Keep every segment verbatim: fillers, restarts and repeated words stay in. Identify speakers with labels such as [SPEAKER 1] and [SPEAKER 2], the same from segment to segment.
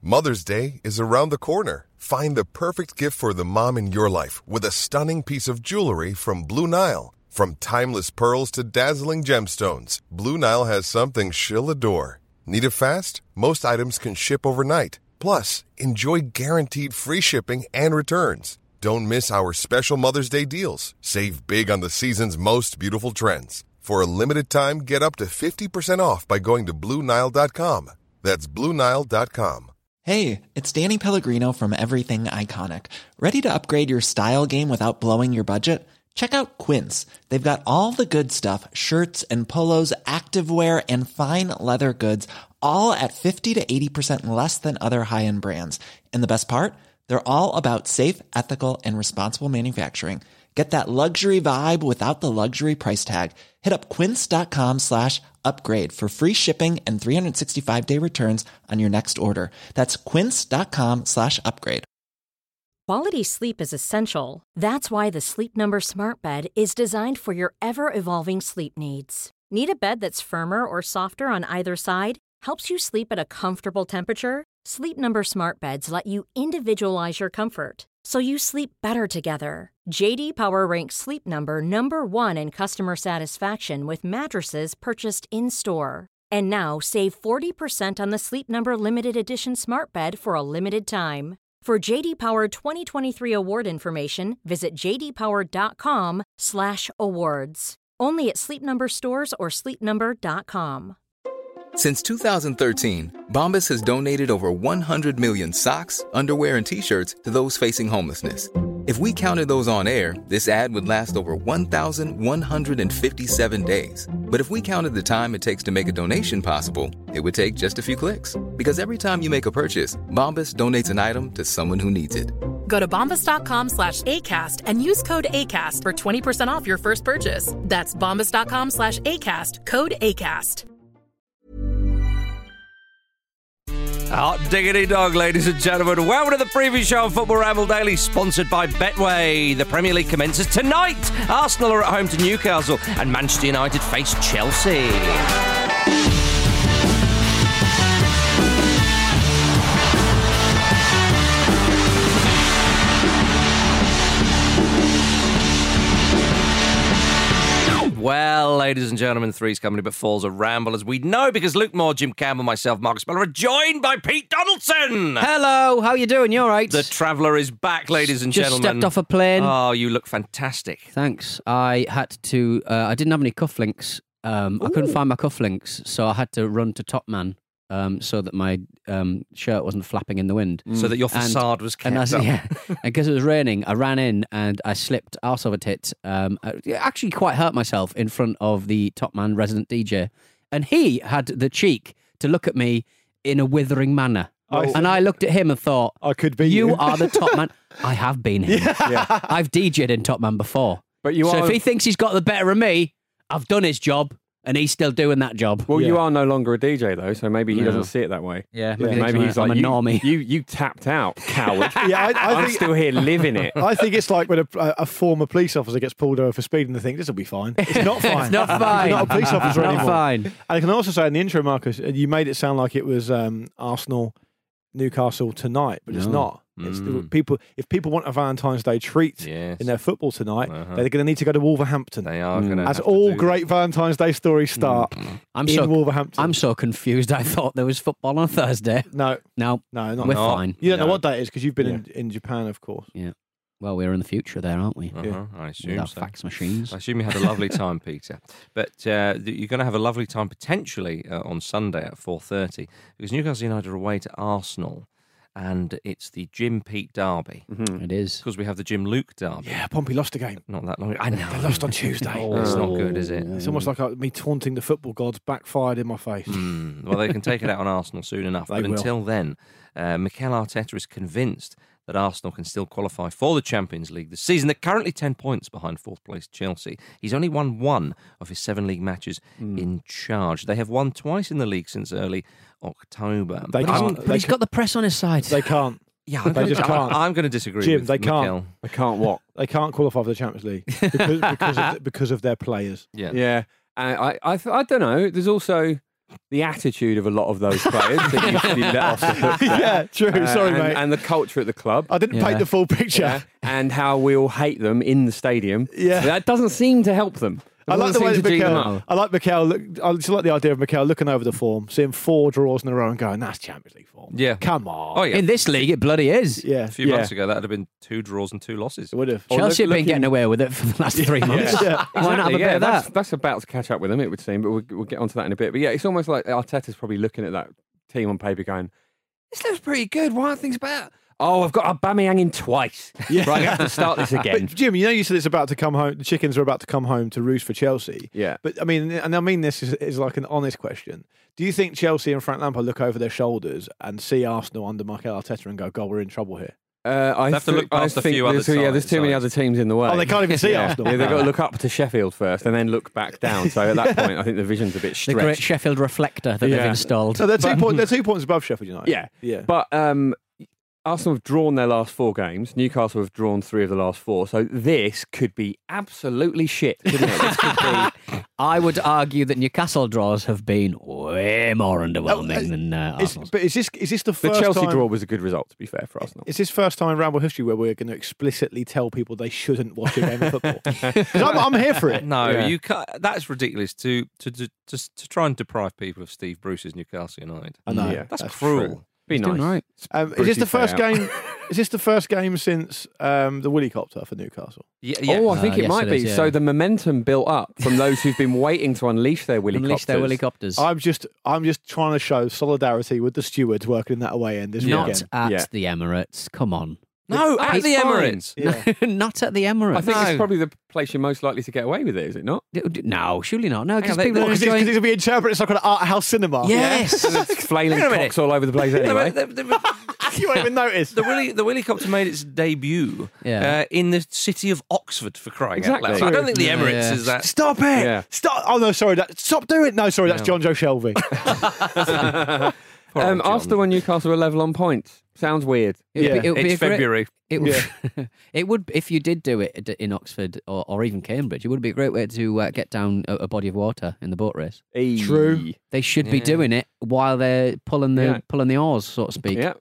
[SPEAKER 1] Mother's Day is around the corner. Find the perfect gift for the mom in your life with a stunning piece of jewelry from Blue Nile. From timeless pearls to dazzling gemstones, Blue Nile has something she'll adore. Need it fast? Most items can ship overnight. Plus, enjoy guaranteed free shipping and returns. Don't miss our special Mother's Day deals. Save big on the season's most beautiful trends. For a limited time, get up to fifty percent off by going to Blue Nile dot com. That's Blue Nile dot com.
[SPEAKER 2] Hey, it's Danny Pellegrino from Everything Iconic. Ready to upgrade your style game without blowing your budget? Check out Quince. They've got all the good stuff, shirts and polos, activewear, and fine leather goods, all at fifty to eighty percent less than other high-end brands. And the best part? They're all about safe, ethical, and responsible manufacturing. Get that luxury vibe without the luxury price tag. Hit up quince.com slash upgrade for free shipping and three sixty-five day returns on your next order. That's quince.com slash upgrade.
[SPEAKER 3] Quality sleep is essential. That's why the Sleep Number Smart Bed is designed for your ever-evolving sleep needs. Need a bed that's firmer or softer on either side? Helps you sleep at a comfortable temperature? Sleep Number Smart Beds let you individualize your comfort, so you sleep better together. J D Power ranks Sleep Number number one in customer satisfaction with mattresses purchased in-store. And now, save forty percent on the Sleep Number Limited Edition Smart Bed for a limited time. For J D Power twenty twenty-three award information, visit j d power dot com slash awards. Only at Sleep Number stores or sleep number dot com.
[SPEAKER 4] Since two thousand thirteen, Bombas has donated over one hundred million socks, underwear, and T-shirts to those facing homelessness. If we counted those on air, this ad would last over one thousand one hundred fifty-seven days. But if we counted the time it takes to make a donation possible, it would take just a few clicks. Because every time you make a purchase, Bombas donates an item to someone who needs it.
[SPEAKER 5] Go to bombas.com slash ACAST and use code ACAST for twenty percent off your first purchase. That's bombas.com slash ACAST, code ACAST.
[SPEAKER 6] Hot diggity dog, ladies and gentlemen. Welcome to the preview show of Football Ramble Daily, sponsored by Betway. The Premier League commences tonight. Arsenal are at home to Newcastle and Manchester United face Chelsea. Well, ladies and gentlemen, three's company but four's a ramble, as we know, because Luke Moore, Jim Campbell, myself, Marcus Speller are joined by Pete Donaldson.
[SPEAKER 7] Hello, how you doing? You all right?
[SPEAKER 6] The traveller is back, ladies and
[SPEAKER 7] Just
[SPEAKER 6] gentlemen.
[SPEAKER 7] Just stepped off a plane.
[SPEAKER 6] Oh, you look fantastic.
[SPEAKER 7] Thanks. I had to, uh, I didn't have any cufflinks. Um, I couldn't find my cufflinks, so I had to run to Top Man. Um, so that my um, shirt wasn't flapping in the wind.
[SPEAKER 6] So that your facade
[SPEAKER 7] and,
[SPEAKER 6] was kept
[SPEAKER 7] and I,
[SPEAKER 6] up.
[SPEAKER 7] Yeah, and because it was raining, I ran in and I slipped arse over tit. Um, I actually quite hurt myself in front of the Top Man resident D J. And he had the cheek to look at me in a withering manner.
[SPEAKER 8] I
[SPEAKER 7] and I looked at him and thought,
[SPEAKER 8] I could be
[SPEAKER 7] you.
[SPEAKER 8] you.
[SPEAKER 7] are the Top Man. I have been him.
[SPEAKER 8] Yeah.
[SPEAKER 7] I've D J'd in Top Man before.
[SPEAKER 8] But you
[SPEAKER 7] so
[SPEAKER 8] are...
[SPEAKER 7] if he thinks he's got the better of me, I've done his job. And he's still doing that job.
[SPEAKER 8] Well,
[SPEAKER 7] yeah.
[SPEAKER 8] you are no longer a D J, though, so maybe he
[SPEAKER 7] No.
[SPEAKER 8] doesn't see it that way.
[SPEAKER 7] Yeah,
[SPEAKER 8] yeah.
[SPEAKER 7] maybe,
[SPEAKER 8] maybe he's
[SPEAKER 7] I'm
[SPEAKER 8] like,
[SPEAKER 7] a
[SPEAKER 8] you,
[SPEAKER 7] normie.
[SPEAKER 8] You, you tapped out, coward.
[SPEAKER 9] yeah, I, I
[SPEAKER 8] I'm
[SPEAKER 9] think,
[SPEAKER 8] still here living it.
[SPEAKER 9] I think it's like when a, a former police officer gets pulled over for speeding and they think, this will be fine. It's not fine.
[SPEAKER 7] It's not fine.
[SPEAKER 9] You're not a police officer
[SPEAKER 7] not
[SPEAKER 9] anymore.
[SPEAKER 7] fine.
[SPEAKER 9] And I can also say in the intro, Marcus, you made it sound like it was um, Arsenal, Newcastle tonight, but it's
[SPEAKER 7] No.
[SPEAKER 9] not. It's the,
[SPEAKER 6] Mm.
[SPEAKER 9] people. If people want a Valentine's Day treat
[SPEAKER 6] Yes.
[SPEAKER 9] in their football tonight,
[SPEAKER 6] Uh-huh.
[SPEAKER 9] they're going to need to go to Wolverhampton.
[SPEAKER 6] They are going to
[SPEAKER 9] As
[SPEAKER 6] have to
[SPEAKER 9] all
[SPEAKER 6] do
[SPEAKER 9] great Valentine's Day stories start
[SPEAKER 7] I'm
[SPEAKER 9] in
[SPEAKER 7] so
[SPEAKER 9] Wolverhampton.
[SPEAKER 7] I'm so confused. I thought there was football on Thursday.
[SPEAKER 9] no,
[SPEAKER 7] No,
[SPEAKER 9] no, not
[SPEAKER 7] we're
[SPEAKER 6] not.
[SPEAKER 7] fine.
[SPEAKER 9] You don't know
[SPEAKER 6] No.
[SPEAKER 9] what day it is because you've been in, in Japan, of course.
[SPEAKER 7] Well, we're in the future there, aren't we?
[SPEAKER 6] that. Uh-huh, I
[SPEAKER 7] With
[SPEAKER 6] assume
[SPEAKER 7] our
[SPEAKER 6] so.
[SPEAKER 7] fax machines.
[SPEAKER 6] I assume you had a lovely time, Peter. But uh, th- you're going to have a lovely time potentially uh, on Sunday at four thirty because Newcastle United are away to Arsenal, and it's the Jim Pete derby.
[SPEAKER 8] Mm-hmm.
[SPEAKER 7] It is.
[SPEAKER 6] Because we have the Jim Luke derby.
[SPEAKER 9] Yeah, Pompey lost a game.
[SPEAKER 6] Not that long ago. I know.
[SPEAKER 9] They lost on Tuesday.
[SPEAKER 6] Oh, it's not good, is it?
[SPEAKER 9] It's almost like uh, me taunting the football gods backfired in my face.
[SPEAKER 6] Mm, well, they can take it out on Arsenal soon enough.
[SPEAKER 9] They
[SPEAKER 6] but
[SPEAKER 9] will.
[SPEAKER 6] until then, uh, Mikel Arteta is convinced that Arsenal can still qualify for the Champions League this season. They're currently ten points behind fourth place Chelsea. He's only won one of his seven league matches
[SPEAKER 9] Mm.
[SPEAKER 6] in charge. They have won twice in the league since early October.
[SPEAKER 9] They
[SPEAKER 6] But
[SPEAKER 9] can't-
[SPEAKER 6] I'm-
[SPEAKER 7] But he's got the press on his side.
[SPEAKER 9] They can't.
[SPEAKER 6] yeah, I'm
[SPEAKER 9] they
[SPEAKER 6] gonna,
[SPEAKER 9] just can't.
[SPEAKER 6] I'm, I'm going to disagree
[SPEAKER 9] Jim,
[SPEAKER 6] with
[SPEAKER 9] they can't.
[SPEAKER 6] Mikel.
[SPEAKER 8] I can't what?
[SPEAKER 9] They can't qualify for the Champions League because because of, because of their players.
[SPEAKER 6] Yeah.
[SPEAKER 8] Yeah. And I, I, I don't know. There's also the attitude of a lot of those players that used to be let off the hook. there.
[SPEAKER 9] Yeah, true.
[SPEAKER 8] Uh,
[SPEAKER 9] Sorry,
[SPEAKER 8] and,
[SPEAKER 9] mate.
[SPEAKER 8] And the culture at the club.
[SPEAKER 9] I didn't
[SPEAKER 7] Yeah.
[SPEAKER 9] paint the full picture.
[SPEAKER 8] Yeah, and how we all hate them in the stadium.
[SPEAKER 9] Yeah.
[SPEAKER 8] That doesn't seem to help them.
[SPEAKER 9] I like the
[SPEAKER 8] Doesn't
[SPEAKER 9] way
[SPEAKER 8] seem
[SPEAKER 9] that
[SPEAKER 8] to G them
[SPEAKER 9] Mikel,
[SPEAKER 8] up.
[SPEAKER 9] I like Mikel. Look, I just like the idea of Mikel looking over the form, seeing four draws in a row, and going, "That's Champions League form."
[SPEAKER 6] Yeah.
[SPEAKER 9] Come on.
[SPEAKER 6] Oh, yeah.
[SPEAKER 7] In this league, it bloody is.
[SPEAKER 9] Yeah.
[SPEAKER 6] A few
[SPEAKER 8] Yeah.
[SPEAKER 6] months ago, that would have been two draws and two losses.
[SPEAKER 9] It would have.
[SPEAKER 8] Or
[SPEAKER 7] Chelsea
[SPEAKER 8] look-
[SPEAKER 7] have been
[SPEAKER 8] looking-
[SPEAKER 7] getting away with it for the last three months.
[SPEAKER 9] Yeah.
[SPEAKER 7] Why not have a
[SPEAKER 8] Exactly,
[SPEAKER 7] bit
[SPEAKER 8] yeah,
[SPEAKER 7] of
[SPEAKER 8] that's,
[SPEAKER 7] that?
[SPEAKER 8] that's about to catch up with them, it would seem, but we'll, we'll get onto that in a bit. But yeah, it's almost like Arteta's probably looking at that team on paper going, this looks pretty good. Why aren't things better? Oh, I've got Aubameyang in twice.
[SPEAKER 9] Yeah.
[SPEAKER 8] Right, I have to start this again.
[SPEAKER 9] But Jim, you know, you said it's about to come home. The chickens are about to come home to roost for Chelsea.
[SPEAKER 8] Yeah.
[SPEAKER 9] But I mean, and I mean this is, is like an honest question. Do you think Chelsea and Frank Lampard look over their shoulders and see Arsenal under Mikel Arteta and go, "God, we're in trouble here"?
[SPEAKER 8] Uh, I
[SPEAKER 6] They have to
[SPEAKER 8] thi-
[SPEAKER 6] look past
[SPEAKER 8] I
[SPEAKER 6] a
[SPEAKER 8] think
[SPEAKER 6] few other
[SPEAKER 8] there's, yeah, there's too many
[SPEAKER 6] sides.
[SPEAKER 8] other teams in the way.
[SPEAKER 9] Oh, they can't even see
[SPEAKER 8] yeah.
[SPEAKER 9] Arsenal.
[SPEAKER 8] Yeah, they've got to look up to Sheffield first and then look back down. So at that point, I think the vision's a bit
[SPEAKER 7] The
[SPEAKER 8] stretched.
[SPEAKER 7] great Sheffield reflector that
[SPEAKER 8] Yeah.
[SPEAKER 7] they've installed.
[SPEAKER 9] So they're two, point, they're two points above Sheffield United.
[SPEAKER 8] Yeah,
[SPEAKER 9] Yeah.
[SPEAKER 8] But um, Arsenal have drawn their last four games. Newcastle have drawn three of the last four. So this could be absolutely shit, couldn't it? This could be.
[SPEAKER 7] I would argue that Newcastle draws have been way more underwhelming
[SPEAKER 9] Oh, uh,
[SPEAKER 7] than uh,
[SPEAKER 9] Is,
[SPEAKER 7] Arsenal's.
[SPEAKER 9] but is this is this the
[SPEAKER 8] The
[SPEAKER 9] first
[SPEAKER 8] Chelsea
[SPEAKER 9] time,
[SPEAKER 8] draw was a good result, to be fair, for Arsenal.
[SPEAKER 9] Is this first time in Ramble history where we're going to explicitly tell people they shouldn't watch a game of football? 'Cause I'm, I'm here for it.
[SPEAKER 6] No,
[SPEAKER 8] Yeah.
[SPEAKER 6] you can't. That's ridiculous to to to to, to try and deprive people of Steve Bruce's Newcastle United.
[SPEAKER 9] I know.
[SPEAKER 8] Yeah,
[SPEAKER 6] That's,
[SPEAKER 9] that's
[SPEAKER 6] cruel.
[SPEAKER 8] true. Be
[SPEAKER 7] He's doing
[SPEAKER 8] nice.
[SPEAKER 7] right.
[SPEAKER 9] Um, is
[SPEAKER 8] Brucey
[SPEAKER 9] this the first
[SPEAKER 8] payout.
[SPEAKER 9] game? Is this the first game since um, the Willycopter for Newcastle?
[SPEAKER 6] Yeah, yeah.
[SPEAKER 8] Oh, I think
[SPEAKER 7] Uh,
[SPEAKER 8] it
[SPEAKER 7] yes,
[SPEAKER 8] might
[SPEAKER 7] it
[SPEAKER 8] be.
[SPEAKER 7] is, yeah.
[SPEAKER 8] So the momentum built up from those who've been waiting to unleash their willy
[SPEAKER 7] Unleash their helicopters.
[SPEAKER 9] I'm just, I'm just trying to show solidarity with the stewards working in that away end this
[SPEAKER 7] Not
[SPEAKER 9] weekend.
[SPEAKER 7] at
[SPEAKER 8] Yeah.
[SPEAKER 7] the Emirates. Come on.
[SPEAKER 6] no, at
[SPEAKER 8] It's
[SPEAKER 6] the
[SPEAKER 8] fine.
[SPEAKER 6] Emirates.
[SPEAKER 9] Yeah.
[SPEAKER 7] Not at the Emirates.
[SPEAKER 8] I think
[SPEAKER 6] No.
[SPEAKER 8] it's probably the place you're most likely to get away with it, is it not?
[SPEAKER 7] No, surely not. No, because
[SPEAKER 6] Hang on,
[SPEAKER 7] people
[SPEAKER 6] they-
[SPEAKER 7] are
[SPEAKER 9] Because it's,
[SPEAKER 7] enjoying...
[SPEAKER 9] 'cause it's going to be interpreted as like an art house cinema.
[SPEAKER 7] Yes.
[SPEAKER 8] Flailing
[SPEAKER 6] Hang on a minute.
[SPEAKER 8] cocks all over the place anyway.
[SPEAKER 6] The, the, the,
[SPEAKER 9] You won't even notice.
[SPEAKER 6] the, Willy, the Willycopter made its debut
[SPEAKER 7] Yeah.
[SPEAKER 6] uh, in the city of Oxford, for crying
[SPEAKER 8] Exactly.
[SPEAKER 6] out loud. I don't think the
[SPEAKER 7] Yeah,
[SPEAKER 6] Emirates
[SPEAKER 7] yeah.
[SPEAKER 6] is that.
[SPEAKER 9] Stop it!
[SPEAKER 8] Yeah.
[SPEAKER 9] Stop! Oh no, sorry. That, stop doing it. No, sorry. That's
[SPEAKER 6] No.
[SPEAKER 9] John Joe Shelby.
[SPEAKER 6] Poor
[SPEAKER 8] Um,
[SPEAKER 6] old John.
[SPEAKER 8] Arsenal and Newcastle are level on points. Sounds weird.
[SPEAKER 7] It would
[SPEAKER 9] Yeah.
[SPEAKER 7] be, it would be
[SPEAKER 6] It's
[SPEAKER 7] a great-
[SPEAKER 6] February.
[SPEAKER 7] It would, it would, if you did do it in Oxford or, or even Cambridge, it would be a great way to uh, get down a, a body of water in the boat race.
[SPEAKER 9] True.
[SPEAKER 7] They should be
[SPEAKER 6] Yeah.
[SPEAKER 7] doing it while they're pulling the
[SPEAKER 8] Yeah.
[SPEAKER 7] pulling the oars, so to speak.
[SPEAKER 8] Yeah.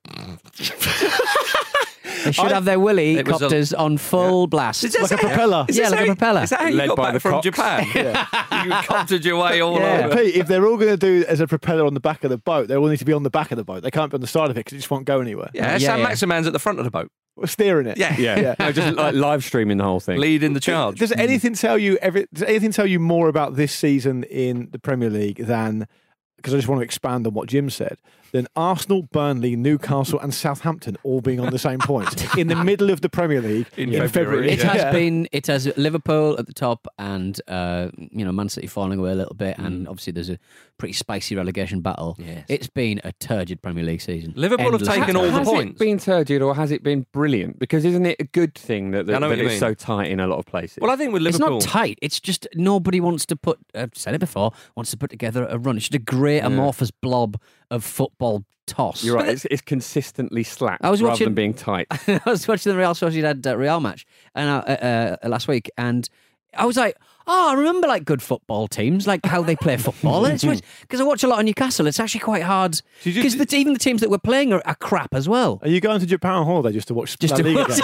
[SPEAKER 7] They should
[SPEAKER 9] I-
[SPEAKER 7] have their willy
[SPEAKER 6] It was a-
[SPEAKER 7] copters on full blast.
[SPEAKER 6] Is that
[SPEAKER 9] Like a
[SPEAKER 6] how-
[SPEAKER 9] propeller.
[SPEAKER 6] Is
[SPEAKER 7] Yeah,
[SPEAKER 6] this
[SPEAKER 7] like
[SPEAKER 6] how
[SPEAKER 7] a
[SPEAKER 6] you-
[SPEAKER 7] propeller.
[SPEAKER 6] Is that how you
[SPEAKER 8] Led
[SPEAKER 6] got
[SPEAKER 8] by
[SPEAKER 6] back
[SPEAKER 8] the
[SPEAKER 6] from
[SPEAKER 8] cocks.
[SPEAKER 6] Japan? you coptered your way all
[SPEAKER 7] Yeah.
[SPEAKER 6] over.
[SPEAKER 9] Pete, if they're all going to do it as a propeller on the back of the boat, they all need to be on the back of the boat. They can't be on the side of it because it just won't go anywhere.
[SPEAKER 6] Yeah,
[SPEAKER 7] Yeah,
[SPEAKER 6] Sam
[SPEAKER 7] yeah.
[SPEAKER 6] Maximan's at the front of the boat,
[SPEAKER 9] We're steering it.
[SPEAKER 6] Yeah.
[SPEAKER 8] Yeah.
[SPEAKER 9] Yeah.
[SPEAKER 8] No, just like live streaming the whole thing.
[SPEAKER 6] leading the charge.
[SPEAKER 9] Does anything tell you every, Does anything tell you more about this season in the Premier League than? Because I just want to expand on what Jim said. Than Arsenal, Burnley, Newcastle, and Southampton all being on the same point in the middle of the Premier League
[SPEAKER 6] In
[SPEAKER 9] in,
[SPEAKER 6] February.
[SPEAKER 9] February.
[SPEAKER 7] It has
[SPEAKER 9] Yeah.
[SPEAKER 7] been. It has Liverpool at the top, and uh, you know Man City falling away a little bit, and obviously there's a pretty spicy relegation battle.
[SPEAKER 6] Yes.
[SPEAKER 7] It's been a turgid Premier League season.
[SPEAKER 6] Liverpool have
[SPEAKER 7] Endless
[SPEAKER 6] taken all the
[SPEAKER 8] has
[SPEAKER 6] points.
[SPEAKER 8] it been turgid or has it been brilliant? Because isn't it a good thing that,
[SPEAKER 6] I
[SPEAKER 8] that,
[SPEAKER 6] know what
[SPEAKER 8] that
[SPEAKER 6] you
[SPEAKER 8] it's
[SPEAKER 6] mean.
[SPEAKER 8] so tight in a lot of places?
[SPEAKER 6] Well, I think with
[SPEAKER 7] It's
[SPEAKER 6] Liverpool,
[SPEAKER 7] not tight. It's just nobody wants to put. I've said it before. Wants to put together a run. It's just a great amorphous blob of football toss.
[SPEAKER 8] You're right. It's, it's consistently slack
[SPEAKER 7] I was
[SPEAKER 8] rather
[SPEAKER 7] watching-
[SPEAKER 8] than being tight.
[SPEAKER 7] I was watching the Real Sociedad uh, Real match and uh, uh, uh, last week, and I was like, oh, I remember like good football teams, like how they play football. And it's because I watch a lot of Newcastle. It's actually quite hard
[SPEAKER 9] Did you-
[SPEAKER 7] because even the teams that we're playing are, are crap as well.
[SPEAKER 9] Are you going to Japan on holiday just to watch
[SPEAKER 7] Just
[SPEAKER 9] La
[SPEAKER 7] to
[SPEAKER 9] Liga
[SPEAKER 7] watch-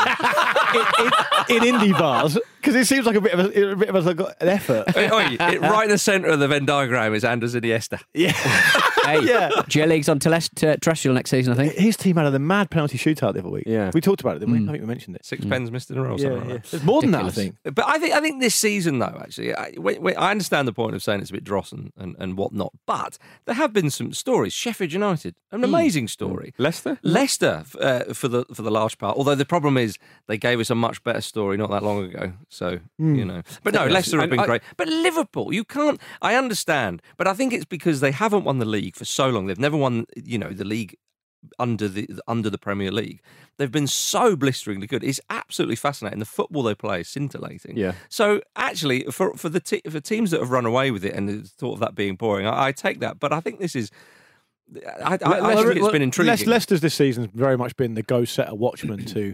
[SPEAKER 9] games? in, in, in indie bars? Because it seems like a bit of a, a bit of a, an effort.
[SPEAKER 6] Oi, it, right in the centre of the Venn diagram is Anders Iniesta.
[SPEAKER 9] Yeah,
[SPEAKER 7] Hey,
[SPEAKER 9] yeah.
[SPEAKER 7] J League's on teles- t- terrestrial next season, I think.
[SPEAKER 9] His team had a mad penalty shootout the other week.
[SPEAKER 8] Yeah.
[SPEAKER 9] we talked about it, didn't we? I think we mentioned it.
[SPEAKER 6] Six pens missed in a row. or
[SPEAKER 9] Yeah,
[SPEAKER 6] something like
[SPEAKER 9] yeah.
[SPEAKER 6] that.
[SPEAKER 9] There's more than that, I
[SPEAKER 7] Ridiculous.
[SPEAKER 9] think.
[SPEAKER 6] But I think I think this season, though, actually, I, wait, wait, I understand the point of saying it's a bit dross and, and, and whatnot, but there have been some stories. Sheffield United, an amazing story.
[SPEAKER 8] Leicester?
[SPEAKER 6] Leicester, uh, for the for the large part. Although the problem is they gave us a much better story not that long ago. So you know, but no, Leicester have
[SPEAKER 8] And
[SPEAKER 6] been
[SPEAKER 8] I-
[SPEAKER 6] great. But Liverpool, you can't. I understand, but I think it's because they haven't won the league for so long. They've never won, you know, the league under the under the Premier League. They've been so blisteringly good. It's absolutely fascinating. The football they play is scintillating.
[SPEAKER 8] Yeah.
[SPEAKER 6] So actually, for for the te- for teams that have run away with it and thought of that being boring, I, I take that. But I think this is. I, I, I
[SPEAKER 9] Well,
[SPEAKER 6] think it's
[SPEAKER 9] well,
[SPEAKER 6] been intriguing.
[SPEAKER 9] Leic- Leicester's this season's very much been the go setter watchman to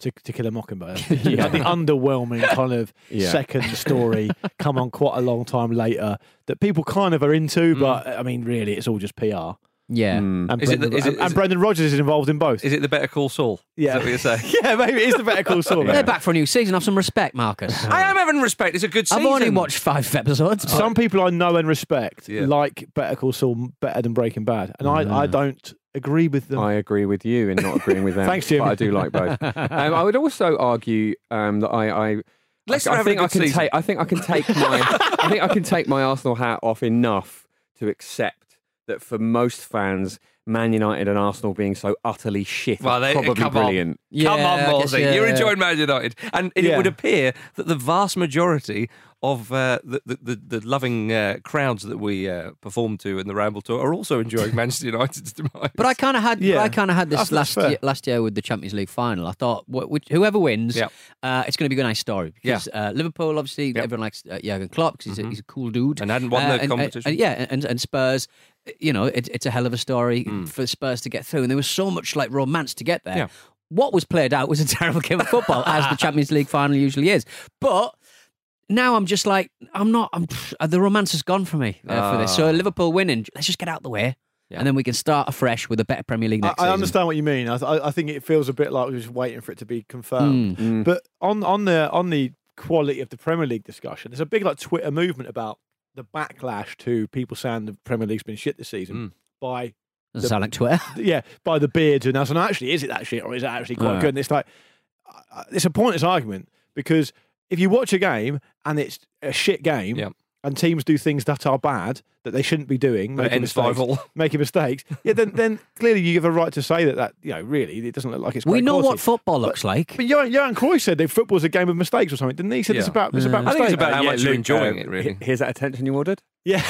[SPEAKER 9] To, to Kill a Mockingbird. yeah. The underwhelming kind of
[SPEAKER 8] Yeah.
[SPEAKER 9] second story come on quite a long time later that people kind of are into, but I mean, really, it's all just P R.
[SPEAKER 7] Yeah.
[SPEAKER 8] Mm.
[SPEAKER 9] And,
[SPEAKER 6] Is it the-
[SPEAKER 9] Brendan,
[SPEAKER 6] is it-
[SPEAKER 9] and,
[SPEAKER 6] is
[SPEAKER 9] and
[SPEAKER 6] it-
[SPEAKER 9] Brendan Rodgers is involved in both.
[SPEAKER 6] Is it the Better Call Saul?
[SPEAKER 9] yeah.
[SPEAKER 6] Is that what you're saying?
[SPEAKER 9] yeah, maybe it is the Better Call Saul.
[SPEAKER 7] They're back for a new season. Have some respect, Marcus.
[SPEAKER 6] I am having respect. It's a good season.
[SPEAKER 7] I've only watched five episodes. but-
[SPEAKER 9] Some people I know and respect
[SPEAKER 6] Yeah.
[SPEAKER 9] like Better Call Saul better than Breaking Bad, and I, I don't agree with them.
[SPEAKER 8] I agree with you in not agreeing with them.
[SPEAKER 9] Thanks, Jim.
[SPEAKER 8] But I do like both. um, I would also argue um, that I, I,
[SPEAKER 6] Let's
[SPEAKER 8] I, I
[SPEAKER 6] have a
[SPEAKER 8] think I
[SPEAKER 6] good
[SPEAKER 8] can
[SPEAKER 6] season.
[SPEAKER 8] take. I think I can take my. I think I can take my Arsenal hat off enough to accept that for most fans, Man United and Arsenal being so utterly shit
[SPEAKER 6] Well,
[SPEAKER 8] is
[SPEAKER 6] they-
[SPEAKER 8] probably
[SPEAKER 6] come on.
[SPEAKER 8] brilliant.
[SPEAKER 7] Yeah,
[SPEAKER 6] Come on,
[SPEAKER 7] I guess,
[SPEAKER 6] Morsey.
[SPEAKER 7] yeah,
[SPEAKER 6] You're
[SPEAKER 7] yeah.
[SPEAKER 6] enjoying Man United. And it
[SPEAKER 9] Yeah.
[SPEAKER 6] would appear that the vast majority of uh, the, the, the, the loving uh, crowds that we uh, perform to in the Ramble Tour are also enjoying Manchester United's demise.
[SPEAKER 7] But I kind of had,
[SPEAKER 9] Yeah.
[SPEAKER 7] I kind of had
[SPEAKER 9] That's-
[SPEAKER 7] this
[SPEAKER 9] that's
[SPEAKER 7] last
[SPEAKER 9] fair.
[SPEAKER 7] year, last year with the Champions League final. I thought wh- which, whoever wins,
[SPEAKER 6] Yeah.
[SPEAKER 7] uh, it's going to be a nice story. Because uh, Liverpool, obviously,
[SPEAKER 6] Yeah.
[SPEAKER 7] everyone likes uh, Jurgen Klopp because he's, a, he's a cool dude
[SPEAKER 6] And hadn't won
[SPEAKER 7] Uh,
[SPEAKER 6] the
[SPEAKER 7] and-
[SPEAKER 6] competition.
[SPEAKER 7] And, yeah, and, and Spurs, you know, it, it's a hell of a story
[SPEAKER 6] Mm.
[SPEAKER 7] for Spurs to get through, and there was so much like romance to get there.
[SPEAKER 6] Yeah.
[SPEAKER 7] What was played out was a terrible game of football, as the Champions League final usually is. But now I'm just like, I'm not. I'm the romance has gone for me uh, for this. So
[SPEAKER 6] Ah.
[SPEAKER 7] Liverpool winning, let's just get out the way,
[SPEAKER 6] Yeah.
[SPEAKER 7] and then we can start afresh with a better Premier League
[SPEAKER 9] I,
[SPEAKER 7] next
[SPEAKER 9] I
[SPEAKER 7] season.
[SPEAKER 9] understand what you mean. I, th- I think it feels a bit like we're just waiting for it to be confirmed.
[SPEAKER 7] Mm.
[SPEAKER 8] Mm.
[SPEAKER 9] But on on the on the quality of the Premier League discussion, there's a big like Twitter movement about the backlash to people saying the Premier League's been shit this season
[SPEAKER 6] Mm.
[SPEAKER 9] by
[SPEAKER 7] Doesn't sound like Twitter.
[SPEAKER 9] yeah by the beards and us. And actually, is it that shit or is it actually quite
[SPEAKER 7] Yeah.
[SPEAKER 9] good? And it's like uh, it's a pointless argument because if you watch a game and it's a shit game.
[SPEAKER 6] Yeah.
[SPEAKER 9] And teams do things that are bad that they shouldn't be doing,
[SPEAKER 6] But it
[SPEAKER 9] making
[SPEAKER 6] ends
[SPEAKER 9] mistakes,
[SPEAKER 6] five all.
[SPEAKER 9] making mistakes. Yeah, then then clearly you have a right to say that that you know really it doesn't look like it's.
[SPEAKER 7] We
[SPEAKER 9] great
[SPEAKER 7] know
[SPEAKER 9] quality.
[SPEAKER 7] what football looks like.
[SPEAKER 9] But Johan, Johan Cruyff said that football's a game of mistakes or something, didn't he? He said it's
[SPEAKER 6] Yeah.
[SPEAKER 9] about it's about
[SPEAKER 6] I think
[SPEAKER 9] mistakes.
[SPEAKER 6] it's about how
[SPEAKER 8] Yeah,
[SPEAKER 6] much you're
[SPEAKER 8] Luke,
[SPEAKER 6] enjoying
[SPEAKER 8] uh,
[SPEAKER 6] it, really.
[SPEAKER 8] Here's that attention you ordered.
[SPEAKER 9] Yeah.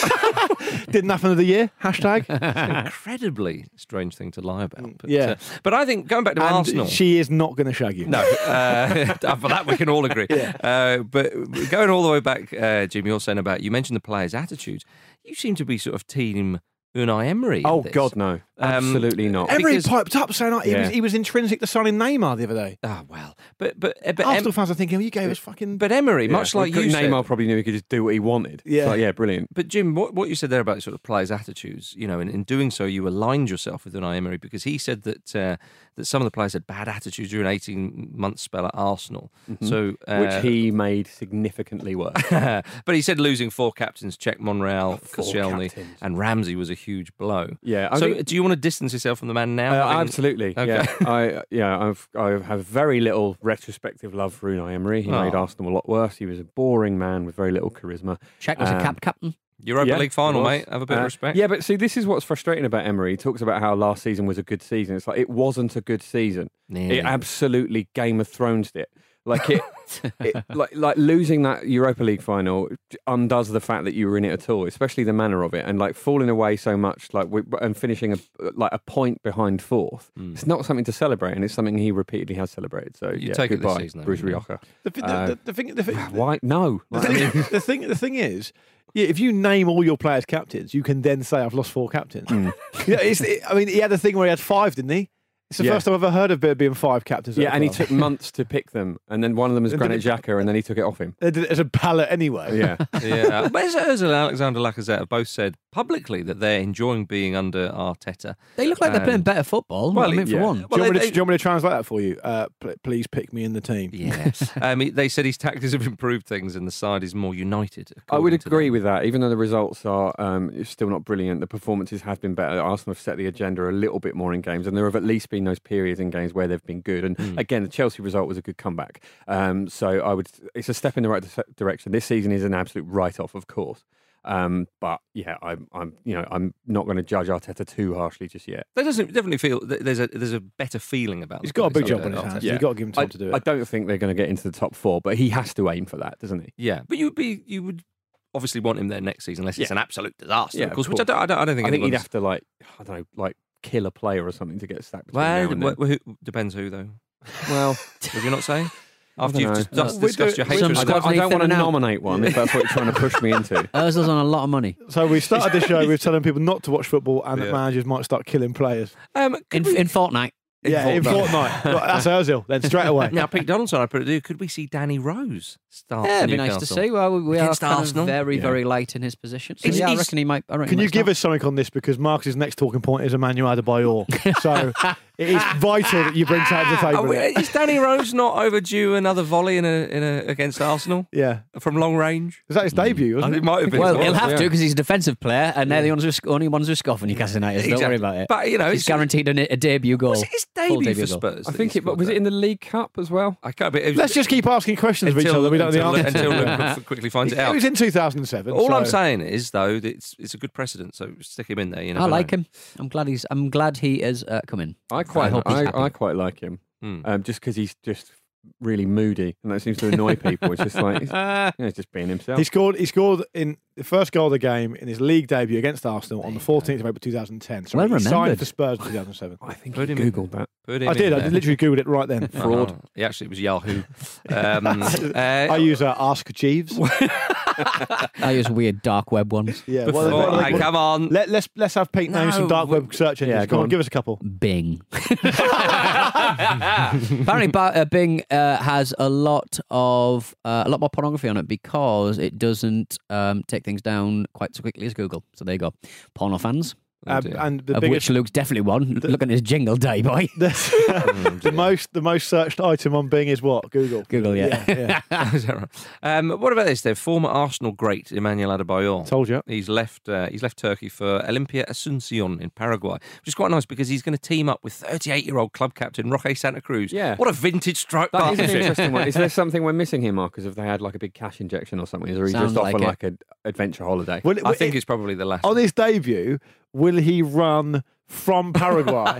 [SPEAKER 9] Didn't happen of the year. Hashtag.
[SPEAKER 6] Incredibly strange thing to lie about. But,
[SPEAKER 9] Yeah.
[SPEAKER 6] uh, but I think going back to
[SPEAKER 9] And
[SPEAKER 6] Arsenal.
[SPEAKER 9] she is not going to shag you.
[SPEAKER 6] No, uh, for that we can all agree. Uh, but going all the way back, uh, Jim, you're saying about you mentioned the players' attitudes. You seem to be sort of team Unai Emery. in
[SPEAKER 8] Oh
[SPEAKER 6] this.
[SPEAKER 8] God, no, absolutely not.
[SPEAKER 9] Emery
[SPEAKER 6] because-
[SPEAKER 9] piped up saying like, he,
[SPEAKER 8] Yeah.
[SPEAKER 9] was, he was intrinsic to signing Neymar the other day.
[SPEAKER 6] Ah, well, but but uh, but,
[SPEAKER 9] Arsenal
[SPEAKER 6] Em-
[SPEAKER 9] fans are thinking, well, you gave us fucking.
[SPEAKER 6] but Emery,
[SPEAKER 8] Yeah.
[SPEAKER 6] much like
[SPEAKER 8] Well,
[SPEAKER 6] you
[SPEAKER 8] Neymar
[SPEAKER 6] said.
[SPEAKER 8] probably knew he could just do what he wanted.
[SPEAKER 9] Yeah.
[SPEAKER 8] It's like, yeah, brilliant.
[SPEAKER 6] But Jim, what, what you said there about sort of players' attitudes, you know, in, in doing so, you aligned yourself with Unai Emery because he said that uh, that some of the players had bad attitudes during an eighteen-month spell at Arsenal. So, uh,
[SPEAKER 8] Which he made significantly worse.
[SPEAKER 6] but he said losing four captains, Czech, Monreal,
[SPEAKER 8] Four
[SPEAKER 6] Koscielny,
[SPEAKER 8] captains.
[SPEAKER 6] and Ramsey was a huge blow.
[SPEAKER 8] Yeah, I
[SPEAKER 6] So,
[SPEAKER 8] think-
[SPEAKER 6] do you want to distance yourself from the man now?
[SPEAKER 8] Uh,
[SPEAKER 6] having-
[SPEAKER 8] absolutely.
[SPEAKER 6] Okay.
[SPEAKER 8] Yeah, I yeah I've I have very little retrospective love for Unai Emery. He
[SPEAKER 6] Oh.
[SPEAKER 8] made Arsenal a lot worse. He was a boring man with very little charisma.
[SPEAKER 7] Czech was a
[SPEAKER 8] Um,
[SPEAKER 7] cap captain.
[SPEAKER 6] Europa
[SPEAKER 8] Yeah,
[SPEAKER 6] League final,
[SPEAKER 8] it was.
[SPEAKER 6] mate. Have a bit
[SPEAKER 8] Uh,
[SPEAKER 6] of respect.
[SPEAKER 8] Yeah, but see, this is what's frustrating about Emery. He talks about how last season was a good season. It's like it wasn't a good season.
[SPEAKER 6] Nearly.
[SPEAKER 8] It absolutely Game of Thrones it. Like it, it like like losing that Europa League final undoes the fact that you were in it at all, especially the manner of it, and like falling away so much, like with, and finishing a like a point behind fourth.
[SPEAKER 6] Mm.
[SPEAKER 8] It's not something to celebrate, and it's something he repeatedly has celebrated. So
[SPEAKER 6] You
[SPEAKER 8] yeah,
[SPEAKER 6] take it this
[SPEAKER 8] goodbye,
[SPEAKER 6] season, though,
[SPEAKER 8] Bruce
[SPEAKER 6] wouldn't you?
[SPEAKER 8] Rioja.
[SPEAKER 9] The, the,
[SPEAKER 8] Uh,
[SPEAKER 9] the, the thing, the thing,
[SPEAKER 8] Why? No.
[SPEAKER 9] the,
[SPEAKER 8] Like, I mean,
[SPEAKER 9] thing, the thing, the thing is, yeah, if you name all your players captains, you can then say I've lost four captains. Yeah, it's, it, I mean, he had a thing where he had five, didn't he? It's the
[SPEAKER 8] Yeah.
[SPEAKER 9] first time I've ever heard of there being five captains. at
[SPEAKER 8] yeah,
[SPEAKER 9] a
[SPEAKER 8] and he
[SPEAKER 9] club.
[SPEAKER 8] took months to pick them, and then one of them was
[SPEAKER 9] And did
[SPEAKER 8] Granit
[SPEAKER 9] it-
[SPEAKER 8] Xhaka, and then he took it off him.
[SPEAKER 9] They did it as a ballot anyway.
[SPEAKER 8] Yeah.
[SPEAKER 6] yeah. But Ozil and Alexander Lacazette have both said publicly that they're enjoying being under Arteta.
[SPEAKER 7] They look like they're
[SPEAKER 6] Um,
[SPEAKER 7] playing better football.
[SPEAKER 6] well,
[SPEAKER 7] Well, I mean,
[SPEAKER 8] yeah.
[SPEAKER 7] for one.
[SPEAKER 9] Do, you
[SPEAKER 6] Well,
[SPEAKER 9] want me
[SPEAKER 6] they-
[SPEAKER 9] to, do you want me to translate that for you? Uh, pl- please pick me in the team.
[SPEAKER 6] Yeah. um, he- they said his tactics have improved things and the side is more united.
[SPEAKER 8] I would
[SPEAKER 6] according to
[SPEAKER 8] agree
[SPEAKER 6] them.
[SPEAKER 8] with that, even though the results are um, still not brilliant. The performances have been better. Arsenal have set the agenda a little bit more in games, and there have at least been those periods in games where they've been good. And
[SPEAKER 6] Mm.
[SPEAKER 8] again, the Chelsea result was a good comeback. Um, so I would, it's a step in the right di- direction. This season is an absolute write-off, of course. Um, but yeah, I'm, I'm, you know, I'm not going to judge Arteta too harshly just yet.
[SPEAKER 6] There doesn't definitely feel that there's a there's a better feeling about.
[SPEAKER 9] He's
[SPEAKER 6] them,
[SPEAKER 9] got a big
[SPEAKER 6] isn't
[SPEAKER 9] job on
[SPEAKER 6] there,
[SPEAKER 9] his hands.
[SPEAKER 6] Arteta?
[SPEAKER 9] You've got to give him time
[SPEAKER 8] I,
[SPEAKER 9] to do it.
[SPEAKER 8] I don't think they're going to get into the top four, but he has to aim for that, doesn't he?
[SPEAKER 6] Yeah, but you would be you would obviously want him there next season unless it's
[SPEAKER 8] Yeah.
[SPEAKER 6] an absolute disaster.
[SPEAKER 8] Yeah,
[SPEAKER 6] of
[SPEAKER 8] of
[SPEAKER 6] course, which I
[SPEAKER 8] course.
[SPEAKER 6] don't, I don't. I don't think.
[SPEAKER 8] I think he'd
[SPEAKER 6] anyone's-
[SPEAKER 8] have to like, I don't know, like kill a player or something to get sacked. between
[SPEAKER 6] Well,
[SPEAKER 8] now and
[SPEAKER 6] well,
[SPEAKER 8] then.
[SPEAKER 6] who, depends who though.
[SPEAKER 8] well
[SPEAKER 6] Would you not say? After
[SPEAKER 8] don't
[SPEAKER 6] you've
[SPEAKER 8] know.
[SPEAKER 6] just, just
[SPEAKER 9] Uh, we
[SPEAKER 6] discussed
[SPEAKER 9] do-
[SPEAKER 6] your
[SPEAKER 9] we-
[SPEAKER 6] hatred.
[SPEAKER 8] I
[SPEAKER 7] Some
[SPEAKER 6] of
[SPEAKER 8] don't, I don't want to
[SPEAKER 7] thinning out.
[SPEAKER 8] nominate one if that's what you're trying to push me into.
[SPEAKER 7] Ozil's on a lot of money.
[SPEAKER 9] So we started the show with telling people not to watch football and that
[SPEAKER 6] Yeah.
[SPEAKER 9] managers might start killing players.
[SPEAKER 6] Um,
[SPEAKER 7] In,
[SPEAKER 6] could we-
[SPEAKER 7] in Fortnite.
[SPEAKER 9] yeah, in Fortnite. That's Ozil. Then straight away.
[SPEAKER 6] Now, Pete Donaldson, I put it. Could we see Danny Rose start?
[SPEAKER 7] Yeah,
[SPEAKER 6] for
[SPEAKER 7] it'd be nice to
[SPEAKER 6] Newcastle?
[SPEAKER 7] see. Well, we
[SPEAKER 6] Against
[SPEAKER 7] are kind
[SPEAKER 6] Arsenal?
[SPEAKER 7] of very,
[SPEAKER 9] Yeah.
[SPEAKER 7] very late in his position. So
[SPEAKER 6] He's-
[SPEAKER 7] yeah, I
[SPEAKER 6] he's-
[SPEAKER 7] reckon he might. I reckon
[SPEAKER 9] Can
[SPEAKER 7] he
[SPEAKER 9] you
[SPEAKER 7] might
[SPEAKER 9] give
[SPEAKER 7] start.
[SPEAKER 9] us something on this? Because Marcus's next talking point is Emmanuel Adebayor. So it is vital that you bring that to the
[SPEAKER 6] Are
[SPEAKER 9] table.
[SPEAKER 6] we- is Danny Rose not overdue another volley in a, in a against Arsenal
[SPEAKER 9] Yeah.
[SPEAKER 6] from long range?
[SPEAKER 9] Was that his debut? Wasn't
[SPEAKER 6] It
[SPEAKER 9] it?
[SPEAKER 6] might have been.
[SPEAKER 7] Well,
[SPEAKER 6] as
[SPEAKER 7] he'll have
[SPEAKER 6] yeah.
[SPEAKER 7] to because he's a defensive player, and they're the ones who sc- only ones who score for Newcastle United. So don't worry
[SPEAKER 6] Exactly.
[SPEAKER 7] about it.
[SPEAKER 6] But, you know,
[SPEAKER 7] he's
[SPEAKER 6] it's-
[SPEAKER 7] guaranteed a, a debut goal.
[SPEAKER 6] Was it his
[SPEAKER 7] Full
[SPEAKER 6] debut,
[SPEAKER 7] debut
[SPEAKER 6] for
[SPEAKER 7] goal.
[SPEAKER 6] Spurs?
[SPEAKER 8] I
[SPEAKER 6] that
[SPEAKER 8] think
[SPEAKER 6] he
[SPEAKER 8] it was
[SPEAKER 6] scored
[SPEAKER 8] it in the League Cup as well.
[SPEAKER 6] that? I can't. But it was,
[SPEAKER 9] Let's just keep asking questions of each
[SPEAKER 6] until,
[SPEAKER 9] other. We don't
[SPEAKER 6] until,
[SPEAKER 9] know the answer.
[SPEAKER 6] until Luke quickly finds it
[SPEAKER 9] It
[SPEAKER 6] out.
[SPEAKER 9] was in two thousand seven.
[SPEAKER 6] All
[SPEAKER 9] so.
[SPEAKER 6] I'm saying is, though, that it's it's a good precedent. So stick him in there. You
[SPEAKER 7] I
[SPEAKER 6] never
[SPEAKER 7] like
[SPEAKER 6] know.
[SPEAKER 7] him. I'm glad he's. I'm glad he has uh, come in.
[SPEAKER 8] I quite,
[SPEAKER 7] hope he's
[SPEAKER 8] I,
[SPEAKER 7] happy.
[SPEAKER 8] I quite like him,
[SPEAKER 6] Hmm.
[SPEAKER 8] um, just because he's just really moody, and that seems to annoy people. It's just like he's, yeah, he's just being himself.
[SPEAKER 9] He scored. He scored in the first goal of the game in his league debut against Arsenal on the fourteenth of April two thousand ten. So
[SPEAKER 7] Well
[SPEAKER 9] he signed
[SPEAKER 7] remembered.
[SPEAKER 9] for Spurs in two thousand seven.
[SPEAKER 8] I think
[SPEAKER 6] Put
[SPEAKER 8] he
[SPEAKER 6] him in
[SPEAKER 8] googled that.
[SPEAKER 6] Put him
[SPEAKER 9] I
[SPEAKER 6] in
[SPEAKER 9] did. I
[SPEAKER 6] there.
[SPEAKER 9] literally googled it right then.
[SPEAKER 6] Oh, yeah, actually, it was Yahoo. Um, uh,
[SPEAKER 9] I use uh, Ask Jeeves.
[SPEAKER 7] I use weird dark web ones.
[SPEAKER 9] Yeah.
[SPEAKER 6] before,
[SPEAKER 9] well, well,
[SPEAKER 6] hey,
[SPEAKER 9] well,
[SPEAKER 6] come on.
[SPEAKER 9] Let, let's let's have Pete name some
[SPEAKER 6] No,
[SPEAKER 9] dark
[SPEAKER 6] we-
[SPEAKER 9] web search engines.
[SPEAKER 8] Yeah,
[SPEAKER 9] Come
[SPEAKER 8] go
[SPEAKER 9] on,
[SPEAKER 8] on.
[SPEAKER 9] give us a couple.
[SPEAKER 7] Bing. Apparently, ba- uh, Bing uh, has a lot of uh, a lot more pornography on it because it doesn't um, take things down quite so quickly as Google. So there you go, porno fans,
[SPEAKER 9] Uh,
[SPEAKER 6] dear.
[SPEAKER 9] and the
[SPEAKER 7] of
[SPEAKER 9] biggest,
[SPEAKER 7] which Luke's definitely one. Look at his jingle day, boy.
[SPEAKER 9] the, the most the most searched item on Bing is what? Google.
[SPEAKER 7] Google, yeah.
[SPEAKER 9] yeah, yeah.
[SPEAKER 6] Is that right? Um, what about this? Then former Arsenal great Emmanuel Adebayor.
[SPEAKER 9] Told you.
[SPEAKER 6] He's left. Uh, he's left Turkey for Olimpia Asuncion in Paraguay, which is quite nice because he's going to team up with thirty-eight-year-old club captain Roque Santa Cruz.
[SPEAKER 8] Yeah.
[SPEAKER 6] What a vintage strike
[SPEAKER 8] That is an
[SPEAKER 6] partnership.
[SPEAKER 8] interesting one. Is there something we're missing here, Marcus? If they had like a big cash injection or something, or is he
[SPEAKER 7] Sounds
[SPEAKER 8] just off
[SPEAKER 7] like
[SPEAKER 8] on
[SPEAKER 7] it.
[SPEAKER 8] like an adventure holiday?
[SPEAKER 9] Will,
[SPEAKER 6] I
[SPEAKER 9] will-
[SPEAKER 6] think it's probably the last.
[SPEAKER 9] on his debut, will he run from Paraguay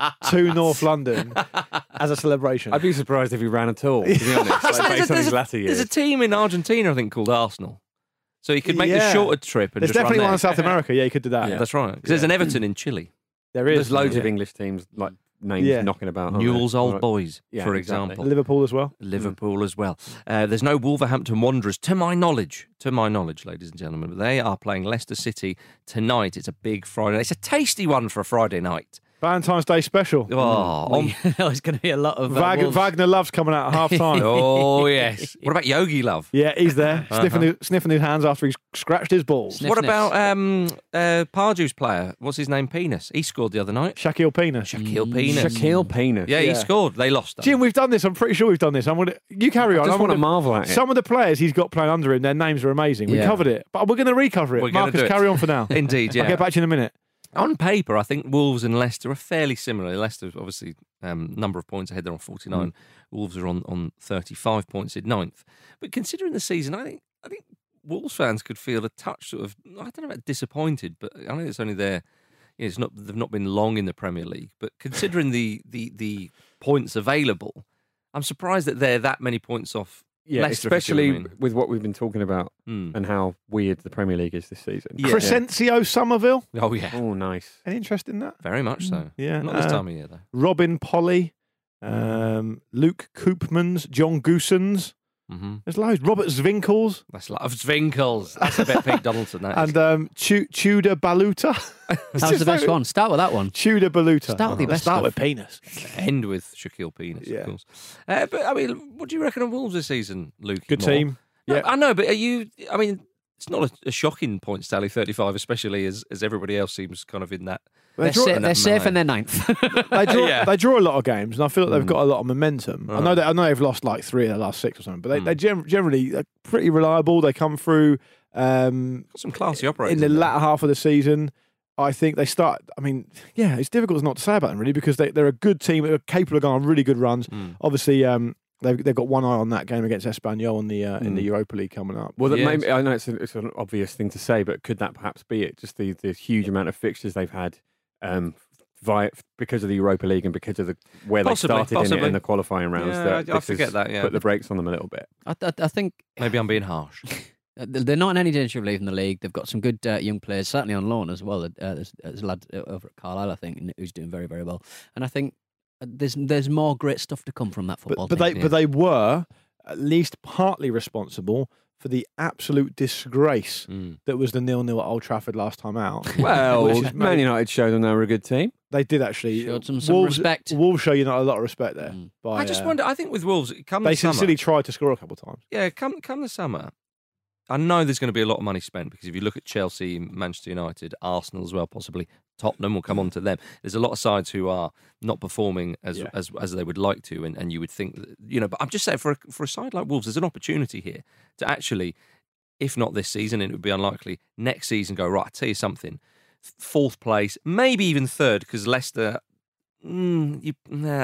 [SPEAKER 9] to North London as a celebration?
[SPEAKER 8] I'd be surprised if he ran at all. To be honest, like, based on his latter
[SPEAKER 6] There's
[SPEAKER 8] years.
[SPEAKER 6] a team in Argentina, I think, called Arsenal. So he could make the
[SPEAKER 9] Yeah.
[SPEAKER 6] shorter trip and
[SPEAKER 9] There's
[SPEAKER 6] just run
[SPEAKER 9] definitely
[SPEAKER 6] there.
[SPEAKER 9] one in South America. Yeah, you could do that.
[SPEAKER 6] Yeah, that's right. Because there's an Everton in Chile.
[SPEAKER 9] There is.
[SPEAKER 8] There's loads
[SPEAKER 9] yeah.
[SPEAKER 8] of English teams like names
[SPEAKER 9] Yeah.
[SPEAKER 8] knocking about. aren't
[SPEAKER 6] Newell's
[SPEAKER 8] there?
[SPEAKER 6] Old
[SPEAKER 8] Right.
[SPEAKER 6] Boys,
[SPEAKER 8] Yeah,
[SPEAKER 6] for
[SPEAKER 8] exactly.
[SPEAKER 6] example.
[SPEAKER 9] Liverpool as well.
[SPEAKER 6] Liverpool as well. Uh, there's no Wolverhampton Wanderers, to my knowledge. To my knowledge, ladies and gentlemen. But they are playing Leicester City tonight. It's a big Friday. It's a tasty one for a Friday night.
[SPEAKER 9] Valentine's Day special.
[SPEAKER 6] Oh, on-
[SPEAKER 7] There's going to be a lot of uh,
[SPEAKER 9] Wag-
[SPEAKER 7] Wolves.
[SPEAKER 9] Wagner Love's coming out at half time.
[SPEAKER 6] oh yes. What about Yogi Love?
[SPEAKER 9] Yeah, he's there,
[SPEAKER 6] Uh-huh.
[SPEAKER 9] sniffing, his, sniffing his hands after he's scratched his balls.
[SPEAKER 7] Sniff,
[SPEAKER 6] what
[SPEAKER 7] sniff.
[SPEAKER 6] about um, uh, Pardew's player? What's his name? Penis. He scored the other night.
[SPEAKER 9] Shaquille Penis.
[SPEAKER 6] Shaquille Penis.
[SPEAKER 8] Shaquille Penis.
[SPEAKER 6] Yeah, he
[SPEAKER 9] Yeah.
[SPEAKER 6] scored. They lost. though.
[SPEAKER 9] Jim, we've done this. I'm pretty sure we've done this. I'm gonna. You carry
[SPEAKER 8] I
[SPEAKER 9] on.
[SPEAKER 8] just
[SPEAKER 9] I'm
[SPEAKER 8] want to
[SPEAKER 9] gonna-
[SPEAKER 8] marvel at it.
[SPEAKER 9] Some of the players he's got playing under him, their names are amazing. We
[SPEAKER 7] Yeah.
[SPEAKER 9] covered it, but we're going to recover it.
[SPEAKER 6] We're gonna
[SPEAKER 9] Marcus,
[SPEAKER 6] do it.
[SPEAKER 9] carry on for now.
[SPEAKER 6] Indeed, yeah.
[SPEAKER 9] I'll get back to you in a minute.
[SPEAKER 6] On paper, I think Wolves and Leicester are fairly similar. Leicester, obviously, um, number of points ahead. They're on forty-nine. Wolves are on, on thirty-five points in ninth. But considering the season, I think I think Wolves fans could feel a touch sort of, I don't know about disappointed, but I know it's only their, you know, it's not, they've not been long in the Premier League. But considering the, the, the points available, I'm surprised that they're that many points off.
[SPEAKER 8] yeah,
[SPEAKER 6] Leicester, if you see what I
[SPEAKER 8] especially
[SPEAKER 6] mean.
[SPEAKER 8] with what we've been talking about
[SPEAKER 6] Hmm.
[SPEAKER 8] and how weird the Premier League is this season.
[SPEAKER 6] Yeah.
[SPEAKER 9] Crescencio Somerville.
[SPEAKER 6] Oh, yeah.
[SPEAKER 8] Oh, nice.
[SPEAKER 9] Any interest in that?
[SPEAKER 6] Very much so.
[SPEAKER 9] Yeah.
[SPEAKER 6] Not this
[SPEAKER 9] uh,
[SPEAKER 6] time of year, though.
[SPEAKER 9] Robin Polly, um, Luke Koopmans, John Goosens.
[SPEAKER 6] hmm
[SPEAKER 9] There's loads. Robert Zwinkels
[SPEAKER 6] That's like Zwinkels. That's a bit Pete Donaldson, that is.
[SPEAKER 9] and um, Tu- Tudor Baluta.
[SPEAKER 7] That was the best one. Start with that one.
[SPEAKER 9] Tudor Baluta.
[SPEAKER 7] Start with the best
[SPEAKER 9] Start
[SPEAKER 7] stuff.
[SPEAKER 9] with penis.
[SPEAKER 6] End with Shaquille Penis,
[SPEAKER 9] Yeah.
[SPEAKER 6] of course. Uh, but I mean, what do you reckon of Wolves this season, Luke?
[SPEAKER 9] Good
[SPEAKER 6] Moore?
[SPEAKER 9] team.
[SPEAKER 6] No,
[SPEAKER 9] Yeah.
[SPEAKER 6] I know, but are you? I mean, it's not a, a shocking points tally, thirty-five, especially as as everybody else seems kind of in that.
[SPEAKER 9] They
[SPEAKER 7] They're,
[SPEAKER 9] draw,
[SPEAKER 7] sa-
[SPEAKER 6] in
[SPEAKER 7] they're
[SPEAKER 6] that
[SPEAKER 7] safe
[SPEAKER 6] line.
[SPEAKER 7] in their ninth.
[SPEAKER 9] they, draw,
[SPEAKER 6] Yeah.
[SPEAKER 9] they draw a lot of games, and I feel like they've
[SPEAKER 6] Mm.
[SPEAKER 9] got a lot of momentum. I know that I know they've lost like three of the last six or something, but they,
[SPEAKER 6] Mm.
[SPEAKER 9] they gen- generally are pretty reliable. They come through um,
[SPEAKER 6] Got some classy operators
[SPEAKER 9] in the
[SPEAKER 6] there.
[SPEAKER 9] latter half of the season. I think they start. I mean, yeah, it's difficult not to say about them really because they, they're a good team. They're capable of going on really good runs.
[SPEAKER 6] Mm.
[SPEAKER 9] Obviously, um, they've they've got one eye on that game against Espanyol in the uh, in the
[SPEAKER 8] Mm.
[SPEAKER 9] Europa League coming up.
[SPEAKER 8] Well, that
[SPEAKER 6] Yes.
[SPEAKER 8] maybe, I know it's, a, it's an obvious thing to say, but could that perhaps be it? Just the, the huge amount of fixtures they've had um, via, because of the Europa League and because of the where
[SPEAKER 6] Possibly,
[SPEAKER 8] they started in it
[SPEAKER 6] possibly.
[SPEAKER 8] in the qualifying rounds.
[SPEAKER 6] Yeah,
[SPEAKER 8] that
[SPEAKER 6] I- I
[SPEAKER 8] this has
[SPEAKER 6] forget that, yeah.
[SPEAKER 8] Put the brakes on them a little bit.
[SPEAKER 7] I, I, I think
[SPEAKER 6] Maybe I'm being harsh.
[SPEAKER 7] Uh, They're not in any danger of leaving the league. They've got some good uh, young players, certainly on loan as well. Uh, there's, there's a lad over at Carlisle, I think, who's doing very, very well. And I think uh, there's there's more great stuff to come from that football
[SPEAKER 9] But, but
[SPEAKER 7] team.
[SPEAKER 9] they but they were at least partly responsible for the absolute disgrace
[SPEAKER 6] Mm.
[SPEAKER 9] that was the nil nil at Old Trafford last time out.
[SPEAKER 8] Well,
[SPEAKER 9] Which is
[SPEAKER 8] Man
[SPEAKER 9] made-
[SPEAKER 8] United showed them they were a good team.
[SPEAKER 9] They did actually.
[SPEAKER 7] Showed some, some
[SPEAKER 9] Wolves,
[SPEAKER 7] respect.
[SPEAKER 9] Wolves show you not a lot of respect there.
[SPEAKER 7] Mm.
[SPEAKER 9] By,
[SPEAKER 6] I just
[SPEAKER 9] uh,
[SPEAKER 6] wonder. I think with Wolves, come
[SPEAKER 9] They
[SPEAKER 6] the summer,
[SPEAKER 9] sincerely tried to score a couple of times.
[SPEAKER 6] yeah, come come the summer. I know there's going to be a lot of money spent because if you look at Chelsea, Manchester United, Arsenal as well, possibly Tottenham, will come on to them. There's a lot of sides who are not performing as
[SPEAKER 9] Yeah.
[SPEAKER 6] as, as they would like to, and, and you would think, that, you know. But I'm just saying, for a, for a side like Wolves, there's an opportunity here to actually, if not this season, and it would be unlikely, next season go, right, I'll tell you something, fourth place, maybe even third, because Leicester. Mm, you, nah,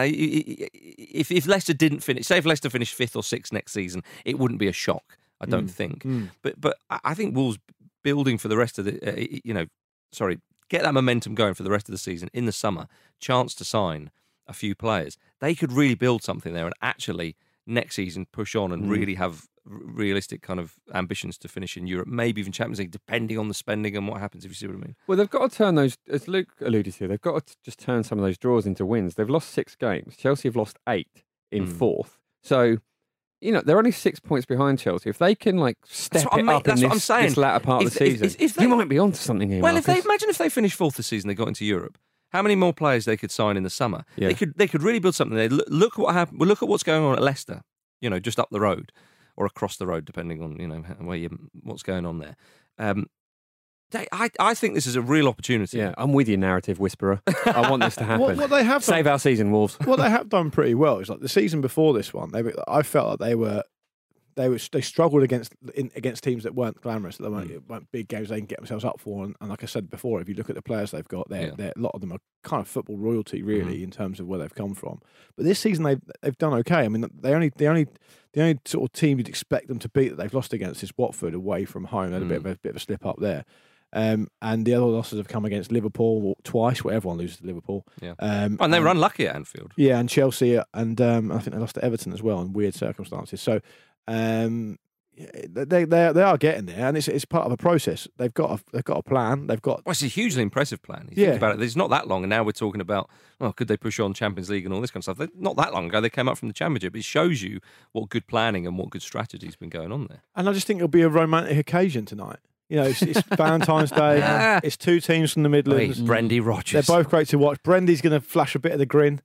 [SPEAKER 6] if if Leicester didn't finish, say if Leicester finished fifth or sixth next season, it wouldn't be a shock. I don't
[SPEAKER 9] Mm,
[SPEAKER 6] think.
[SPEAKER 9] mm.
[SPEAKER 6] But but I I think Wolves building for the rest of the, uh, you know, sorry, get that momentum going for the rest of the season in the summer. Chance to sign a few players. They could really build something there and actually next season push on and
[SPEAKER 9] Mm.
[SPEAKER 6] really have r- realistic kind of ambitions to finish in Europe, maybe even Champions League, depending on the spending and what happens. If you see what I mean.
[SPEAKER 8] Well, they've got to turn those, as Luke alluded to, they've got to just turn some of those draws into wins. They've lost six games. Chelsea have lost eight in
[SPEAKER 6] Mm.
[SPEAKER 8] fourth. So, you know, they're only six points behind Chelsea. If they can, like, step
[SPEAKER 6] what I
[SPEAKER 8] it
[SPEAKER 6] mean,
[SPEAKER 8] up in
[SPEAKER 6] that's what I'm
[SPEAKER 8] this,
[SPEAKER 6] saying.
[SPEAKER 8] this latter part
[SPEAKER 6] If-
[SPEAKER 8] of the
[SPEAKER 6] if-
[SPEAKER 8] season,
[SPEAKER 6] if- if they-
[SPEAKER 8] you might be onto something here,
[SPEAKER 6] Well, if they
[SPEAKER 8] Marcus.
[SPEAKER 6] imagine if they finished fourth this season, they got into Europe. How many more players they could sign in the summer?
[SPEAKER 8] Yeah.
[SPEAKER 6] They could they could really build something. They look, look what happened. Well, look at what's going on at Leicester. You know, just up the road or across the road, depending on you know where you what's going on there. Um, they, I I think this is a real opportunity.
[SPEAKER 8] Yeah, I'm with you, narrative whisperer. I want this to happen.
[SPEAKER 9] What, what they have
[SPEAKER 8] Save
[SPEAKER 9] done,
[SPEAKER 8] our season, Wolves.
[SPEAKER 9] what they have done pretty well is like the season before this one. They were, I felt like they were they were they struggled against in, against teams that weren't glamorous, that weren't,
[SPEAKER 6] Mm.
[SPEAKER 9] weren't big games they can get themselves up for. And, and like I said before, if you look at the players they've got, they're,
[SPEAKER 6] Yeah.
[SPEAKER 9] they're, a lot of them are kind of football royalty, really,
[SPEAKER 6] Mhm.
[SPEAKER 9] in terms of where they've come from. But this season they've they've done okay. I mean, they only the only the only sort of team you'd expect them to beat that they've lost against is Watford away from home. They had a bit of a bit of a slip up there. Um, and the other losses have come against Liverpool twice, where everyone loses to Liverpool.
[SPEAKER 6] Yeah.
[SPEAKER 9] Um,
[SPEAKER 6] and they were unlucky at Anfield.
[SPEAKER 9] Yeah, and Chelsea, and um, I think they lost to Everton as well in weird circumstances. So um, yeah, they they they are getting there, and it's it's part of a process. They've got a, they've got a plan. They've got
[SPEAKER 6] Well, it's a hugely impressive plan. You
[SPEAKER 9] Yeah.
[SPEAKER 6] think about it. It's not that long, and now we're talking about, well, could they push on Champions League and all this kind of stuff? They, not that long ago, they came up from the Championship. It shows you what good planning and what good strategy has been going on there.
[SPEAKER 9] and I just think it'll be a romantic occasion tonight. You know, it's, it's Valentine's Day.
[SPEAKER 6] Yeah.
[SPEAKER 9] It's two teams from the Midlands.
[SPEAKER 6] Brendy
[SPEAKER 9] They're
[SPEAKER 6] Rodgers.
[SPEAKER 9] both great to watch. Brendy's going to flash a bit of the grin,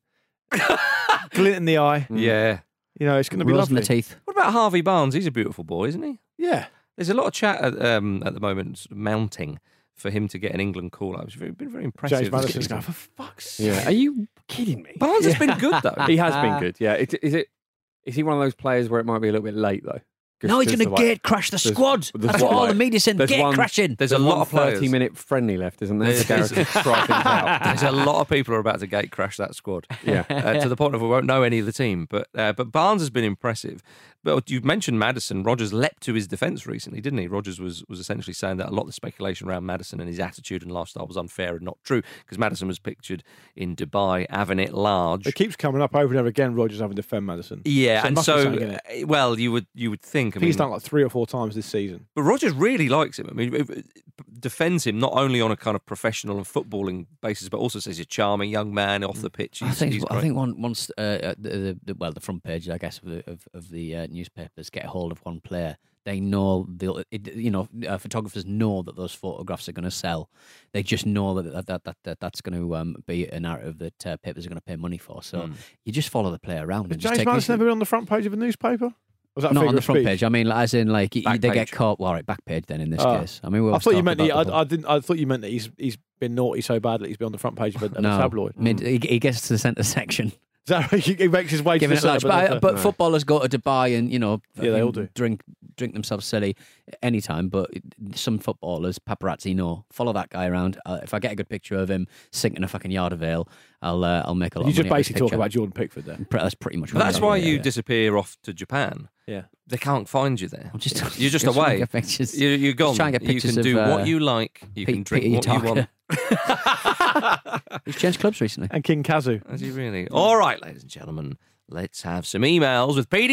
[SPEAKER 9] glint in the eye.
[SPEAKER 6] Yeah.
[SPEAKER 9] You know, it's going to be
[SPEAKER 7] Rose in
[SPEAKER 9] lovely.
[SPEAKER 7] the teeth.
[SPEAKER 6] What about Harvey Barnes? He's a beautiful boy, isn't he?
[SPEAKER 9] Yeah.
[SPEAKER 6] There's a lot of chat at, um, at the moment sort of mounting for him to get an England call up. It's very- been very impressive.
[SPEAKER 9] James Madison's going, for fuck's sake.
[SPEAKER 8] Yeah. Are you kidding me?
[SPEAKER 6] Barnes has been good, though.
[SPEAKER 8] He has been good. Yeah. It, is it? Is he one of those players where it might be a little bit late though?
[SPEAKER 7] No, he's going to
[SPEAKER 8] like,
[SPEAKER 7] gate crash the
[SPEAKER 8] there's-
[SPEAKER 7] squad.
[SPEAKER 8] there's
[SPEAKER 7] That's
[SPEAKER 8] what,
[SPEAKER 7] what all
[SPEAKER 8] like-
[SPEAKER 7] the media said.
[SPEAKER 8] there's
[SPEAKER 7] Gate
[SPEAKER 8] one-
[SPEAKER 7] crashing.
[SPEAKER 6] There's a lot of players.
[SPEAKER 8] thirty minute friendly left, isn't there?
[SPEAKER 6] There's-
[SPEAKER 8] To Gareth to try things out.
[SPEAKER 6] There's a lot of people who are about to gate crash that squad.
[SPEAKER 8] Yeah.
[SPEAKER 6] uh, to the point of we won't know any of the team. But uh, but Barnes has been impressive. But you've mentioned Maddison. Rodgers leapt to his defence recently, didn't he? Rodgers was was essentially saying that a lot of the speculation around Maddison and his attitude and lifestyle was unfair and not true because Maddison was pictured in Dubai, having it large.
[SPEAKER 9] It keeps coming up over and over again, Rodgers having to defend Madison.
[SPEAKER 6] Yeah,
[SPEAKER 9] So it
[SPEAKER 6] and
[SPEAKER 9] must be
[SPEAKER 6] so
[SPEAKER 9] something in it.
[SPEAKER 6] uh, well, you would you would think. I
[SPEAKER 9] I think he's
[SPEAKER 6] mean,
[SPEAKER 9] done like three or four times this season.
[SPEAKER 6] But Rodgers really likes him. I mean, it- it defends him not only on a kind of professional and footballing basis, but also says he's a charming young man off the pitch. He's,
[SPEAKER 7] I think
[SPEAKER 6] he's
[SPEAKER 7] I
[SPEAKER 6] great.
[SPEAKER 7] think one, once uh, uh, the, the, the well the front page I guess of the of, of the uh, newspapers get hold of one player, they know they'll it, you know uh, photographers know that those photographs are going to sell. They just know that that that, that that's going to um, be a narrative that uh, papers are going to pay money for. So
[SPEAKER 6] Mm.
[SPEAKER 7] you just follow the player around.
[SPEAKER 9] Has
[SPEAKER 7] and just
[SPEAKER 9] James
[SPEAKER 7] take
[SPEAKER 9] Madison ever been on the front page of a newspaper? Was that a
[SPEAKER 7] not
[SPEAKER 9] figure
[SPEAKER 7] on the
[SPEAKER 9] of
[SPEAKER 7] front
[SPEAKER 9] speech?
[SPEAKER 7] page. I mean, like, as in like y-
[SPEAKER 6] Back
[SPEAKER 7] they
[SPEAKER 6] page.
[SPEAKER 7] get caught. Well, all right, back page then in this
[SPEAKER 9] Oh.
[SPEAKER 7] case. I mean, we
[SPEAKER 9] I
[SPEAKER 7] always
[SPEAKER 9] thought you
[SPEAKER 7] talk
[SPEAKER 9] meant he,
[SPEAKER 7] about
[SPEAKER 9] I,
[SPEAKER 7] the
[SPEAKER 9] I didn't. I thought you meant that he's he's been naughty so bad that he's been on the front page of a, of a
[SPEAKER 7] no,
[SPEAKER 9] tabloid.
[SPEAKER 7] Mid, he, he gets to the centre section.
[SPEAKER 9] Is that right? He makes his way
[SPEAKER 7] Giving
[SPEAKER 9] to
[SPEAKER 7] it
[SPEAKER 9] the
[SPEAKER 7] large.
[SPEAKER 9] centre,
[SPEAKER 7] But,
[SPEAKER 9] doesn't
[SPEAKER 7] but
[SPEAKER 9] he?
[SPEAKER 7] footballers go to Dubai and, you know,
[SPEAKER 9] Yeah, they all
[SPEAKER 7] fucking
[SPEAKER 9] do.
[SPEAKER 7] drink drink themselves silly anytime. But some footballers, paparazzi, know. Follow that guy around. Uh, if I get a good picture of him sinking a fucking yard of ale, I'll uh, I'll make a lot
[SPEAKER 9] You
[SPEAKER 7] of
[SPEAKER 9] just
[SPEAKER 7] money. off his
[SPEAKER 9] basically talk
[SPEAKER 7] picture.
[SPEAKER 9] about Jordan Pickford there.
[SPEAKER 7] Pre- That's pretty much
[SPEAKER 6] But
[SPEAKER 7] what
[SPEAKER 6] that's
[SPEAKER 7] I'm
[SPEAKER 6] why
[SPEAKER 7] doing,
[SPEAKER 6] you
[SPEAKER 7] yeah.
[SPEAKER 6] disappear off to Japan.
[SPEAKER 9] Yeah.
[SPEAKER 6] They can't find you there.
[SPEAKER 7] I'm just,
[SPEAKER 6] You're just
[SPEAKER 7] trying to
[SPEAKER 6] away.
[SPEAKER 7] get pictures.
[SPEAKER 6] You're, you're gone.
[SPEAKER 7] Just trying to get
[SPEAKER 6] you
[SPEAKER 7] pictures
[SPEAKER 6] can do
[SPEAKER 7] of, uh,
[SPEAKER 6] what you like. You
[SPEAKER 7] Pete-
[SPEAKER 6] can drink
[SPEAKER 7] Peter
[SPEAKER 6] what you want.
[SPEAKER 7] Utaka. He's changed clubs recently.
[SPEAKER 9] And King Kazu.
[SPEAKER 6] Has he really? All right, ladies and gentlemen, let's have some emails with P D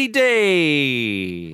[SPEAKER 6] D.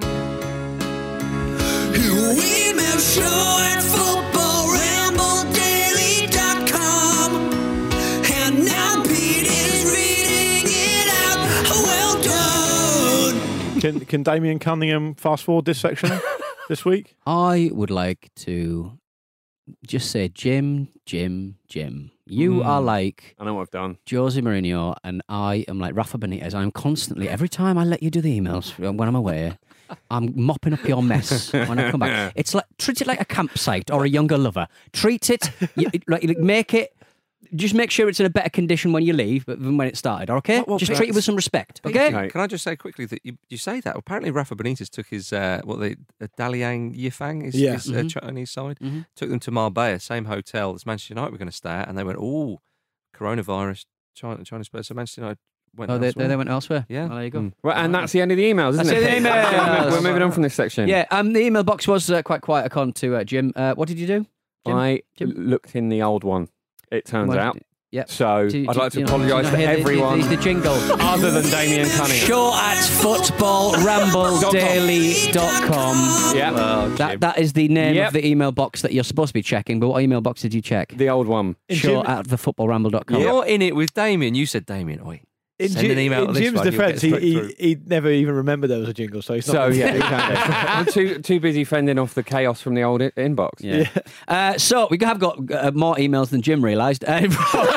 [SPEAKER 10] Email show at football ramble daily dot com. And now Pete is reading it out. Well done.
[SPEAKER 9] Can can Damien Cunningham fast forward this section this week?
[SPEAKER 7] I would like to just say Jim, Jim, Jim. You
[SPEAKER 8] Mm.
[SPEAKER 7] are like
[SPEAKER 8] I know what I've done.
[SPEAKER 7] Jose Mourinho, and I am like Rafa Benitez. I'm constantly, every time I let you do the emails when I'm away, I'm mopping up your mess when I come back. It's like, treat it like a campsite or a younger lover. Treat it, you, like, make it, just make sure it's in a better condition when you leave than when it started, okay?
[SPEAKER 6] Well, well,
[SPEAKER 7] just
[SPEAKER 6] Pete,
[SPEAKER 7] treat it with some respect, okay?
[SPEAKER 8] Okay.
[SPEAKER 6] Can I just say quickly that you, you say that apparently Rafa Benitez took his uh, what the uh, Dalian Yifang, his,
[SPEAKER 9] Yeah.
[SPEAKER 6] his uh,
[SPEAKER 7] Mhm.
[SPEAKER 6] Chinese side,
[SPEAKER 7] Mm-hmm.
[SPEAKER 6] took them to Marbella, same hotel as Manchester United were going to stay at, and they went, "Oh, coronavirus, China, China's place." So Manchester United went.
[SPEAKER 7] Oh, they,
[SPEAKER 6] elsewhere.
[SPEAKER 7] they, they went elsewhere?
[SPEAKER 6] Yeah.
[SPEAKER 7] Oh, there you go.
[SPEAKER 8] Mm. Well, and that's the end of the emails, isn't
[SPEAKER 7] That's
[SPEAKER 8] it?
[SPEAKER 7] the end of the
[SPEAKER 8] Pete?
[SPEAKER 7] emails.
[SPEAKER 8] We're moving on from this section.
[SPEAKER 7] Yeah, um, the email box was uh, quite quiet, according to uh, Jim. Uh, what did you do? Jim?
[SPEAKER 8] I
[SPEAKER 7] Jim?
[SPEAKER 8] looked in the old one, it turns
[SPEAKER 7] What-
[SPEAKER 8] out.
[SPEAKER 7] Yep.
[SPEAKER 8] So
[SPEAKER 7] Do-
[SPEAKER 8] I'd
[SPEAKER 7] do-
[SPEAKER 8] like
[SPEAKER 7] do you
[SPEAKER 8] to
[SPEAKER 7] not- do you
[SPEAKER 8] apologise
[SPEAKER 7] not
[SPEAKER 8] to
[SPEAKER 7] hear the- the-
[SPEAKER 8] everyone
[SPEAKER 7] The, the jingle.
[SPEAKER 8] other than Damien Cunningham.
[SPEAKER 7] Show at football ramble daily dot com.
[SPEAKER 8] Yeah.
[SPEAKER 6] Oh,
[SPEAKER 7] That,
[SPEAKER 6] Jim.
[SPEAKER 7] that is the name
[SPEAKER 8] Yep.
[SPEAKER 7] of the email box that you're supposed to be checking, but what email box did you check?
[SPEAKER 8] The old one.
[SPEAKER 9] In
[SPEAKER 7] Show
[SPEAKER 9] Jim-
[SPEAKER 7] at the football ramble dot com.
[SPEAKER 6] You're in it with Damien. You said, Damien, oi,
[SPEAKER 9] In,
[SPEAKER 6] send
[SPEAKER 9] Ji-
[SPEAKER 6] an email
[SPEAKER 9] in
[SPEAKER 6] to this
[SPEAKER 9] Jim's
[SPEAKER 6] one, you'll get
[SPEAKER 9] defence, he,
[SPEAKER 6] straight
[SPEAKER 9] he,
[SPEAKER 6] through.
[SPEAKER 9] he never even remembered there was a jingle, so he's not.
[SPEAKER 8] So
[SPEAKER 9] gonna-
[SPEAKER 8] yeah,
[SPEAKER 9] exactly.
[SPEAKER 8] I'm too too busy fending off the chaos from the old i- inbox.
[SPEAKER 7] Yeah. Uh, so we have got uh, more emails than Jim realised. Uh,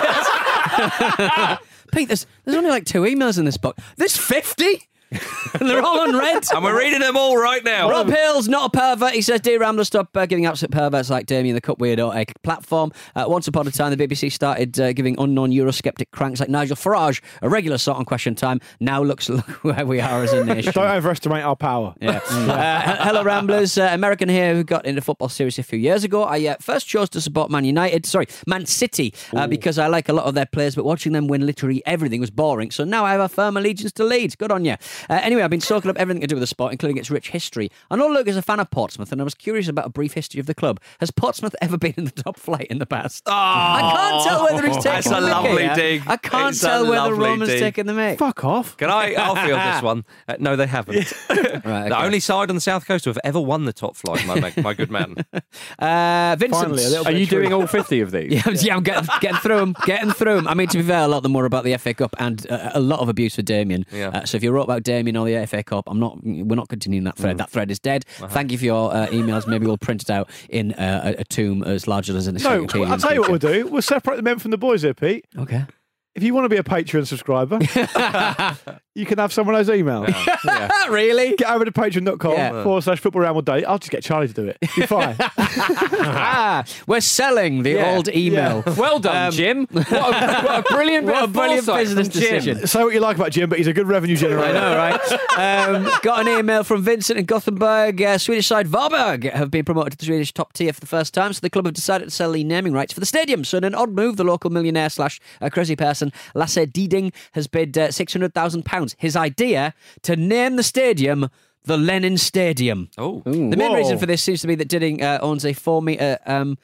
[SPEAKER 7] Pete, there's, there's only like two emails in this book. There's fifty? And they're all unread.
[SPEAKER 6] And we're reading them all right now.
[SPEAKER 7] Rob Hill's not a pervert. He says, "Dear Ramblers, stop uh, giving absolute perverts like Damien the Cup Weirdo a platform. Uh, once upon a time, the B B C started uh, giving unknown Eurosceptic cranks like Nigel Farage a regular slot on Question Time. Now looks look where we are as a nation."
[SPEAKER 9] Don't overestimate our power.
[SPEAKER 7] Yeah. uh, hello, Ramblers. Uh, American here who got into football seriously a few years ago. I uh, first chose to support Man United, sorry, Man City, uh, because I like a lot of their players, but watching them win literally everything was boring. So now I have a firm allegiance to Leeds. Good on you. Uh, anyway, I've been soaking up everything to do with the sport, including its rich history. I know Luke is a fan of Portsmouth, and I was curious about a brief history of the club. Has Portsmouth ever been in the top flight in the past?
[SPEAKER 6] Oh,
[SPEAKER 7] I can't tell whether he's taking
[SPEAKER 6] that's a
[SPEAKER 7] the mick
[SPEAKER 6] lovely
[SPEAKER 7] here.
[SPEAKER 6] dig.
[SPEAKER 7] I can't
[SPEAKER 6] It's a
[SPEAKER 7] tell whether
[SPEAKER 6] lovely
[SPEAKER 7] Roman's
[SPEAKER 6] dig.
[SPEAKER 7] taking the mick.
[SPEAKER 9] Fuck off.
[SPEAKER 6] Can I? I'll field this one. Uh, no, they haven't.
[SPEAKER 7] Right,
[SPEAKER 6] The
[SPEAKER 7] okay.
[SPEAKER 6] only side on the south coast to have ever won the top flight, my ma- my good man.
[SPEAKER 7] Uh, Vincent.
[SPEAKER 9] Finally, a little
[SPEAKER 8] Are
[SPEAKER 9] bit
[SPEAKER 8] you
[SPEAKER 9] of truth.
[SPEAKER 8] doing all fifty of these?
[SPEAKER 7] Yeah, I'm- yeah, I'm getting, getting through them, getting through them. I mean, to be fair, a lot of them were about the F A Cup and uh, a lot of abuse for Damien.
[SPEAKER 6] Yeah.
[SPEAKER 7] Uh, so if you wrote about Damien or the F A Cup, I'm not. We're not continuing that thread. That thread is dead.
[SPEAKER 6] Uh-huh.
[SPEAKER 7] Thank you for your uh, emails. Maybe we'll print it out in uh, a, a tomb as large as an
[SPEAKER 9] No,
[SPEAKER 7] encyclopedia.
[SPEAKER 9] I'll tell you what we'll do. We'll separate the men from the boys here, Pete.
[SPEAKER 7] Okay.
[SPEAKER 9] If you want to be a Patreon subscriber, you can have some of those emails.
[SPEAKER 7] Really?
[SPEAKER 9] Get over to patreon dot com
[SPEAKER 7] Yeah.
[SPEAKER 9] forward slash football ramble day. I'll just get Charlie to do it. You're fine.
[SPEAKER 7] ah, we're selling the
[SPEAKER 8] Yeah.
[SPEAKER 7] old email.
[SPEAKER 8] Well done,
[SPEAKER 7] Um,
[SPEAKER 8] Jim. What a, what a brilliant, bit
[SPEAKER 7] What a
[SPEAKER 8] of
[SPEAKER 7] brilliant
[SPEAKER 8] foresight
[SPEAKER 7] business
[SPEAKER 8] from Jim.
[SPEAKER 7] decision.
[SPEAKER 9] Say what you like about Jim, but he's a good revenue generator.
[SPEAKER 7] I know, right? Um, got an email from Vincent in Gothenburg. Uh, Swedish side Varberg have been promoted to the Swedish top tier for the first time, so the club have decided to sell the naming rights for the stadium. So in an odd move, the local millionaire slash uh, crazy person, Lasse Diding, has bid uh, six hundred thousand pounds. His idea to name the stadium the Lenin Stadium.
[SPEAKER 6] Oh,
[SPEAKER 7] The main
[SPEAKER 9] Whoa.
[SPEAKER 7] reason for this seems to be that Diding uh, owns a four metre... Um,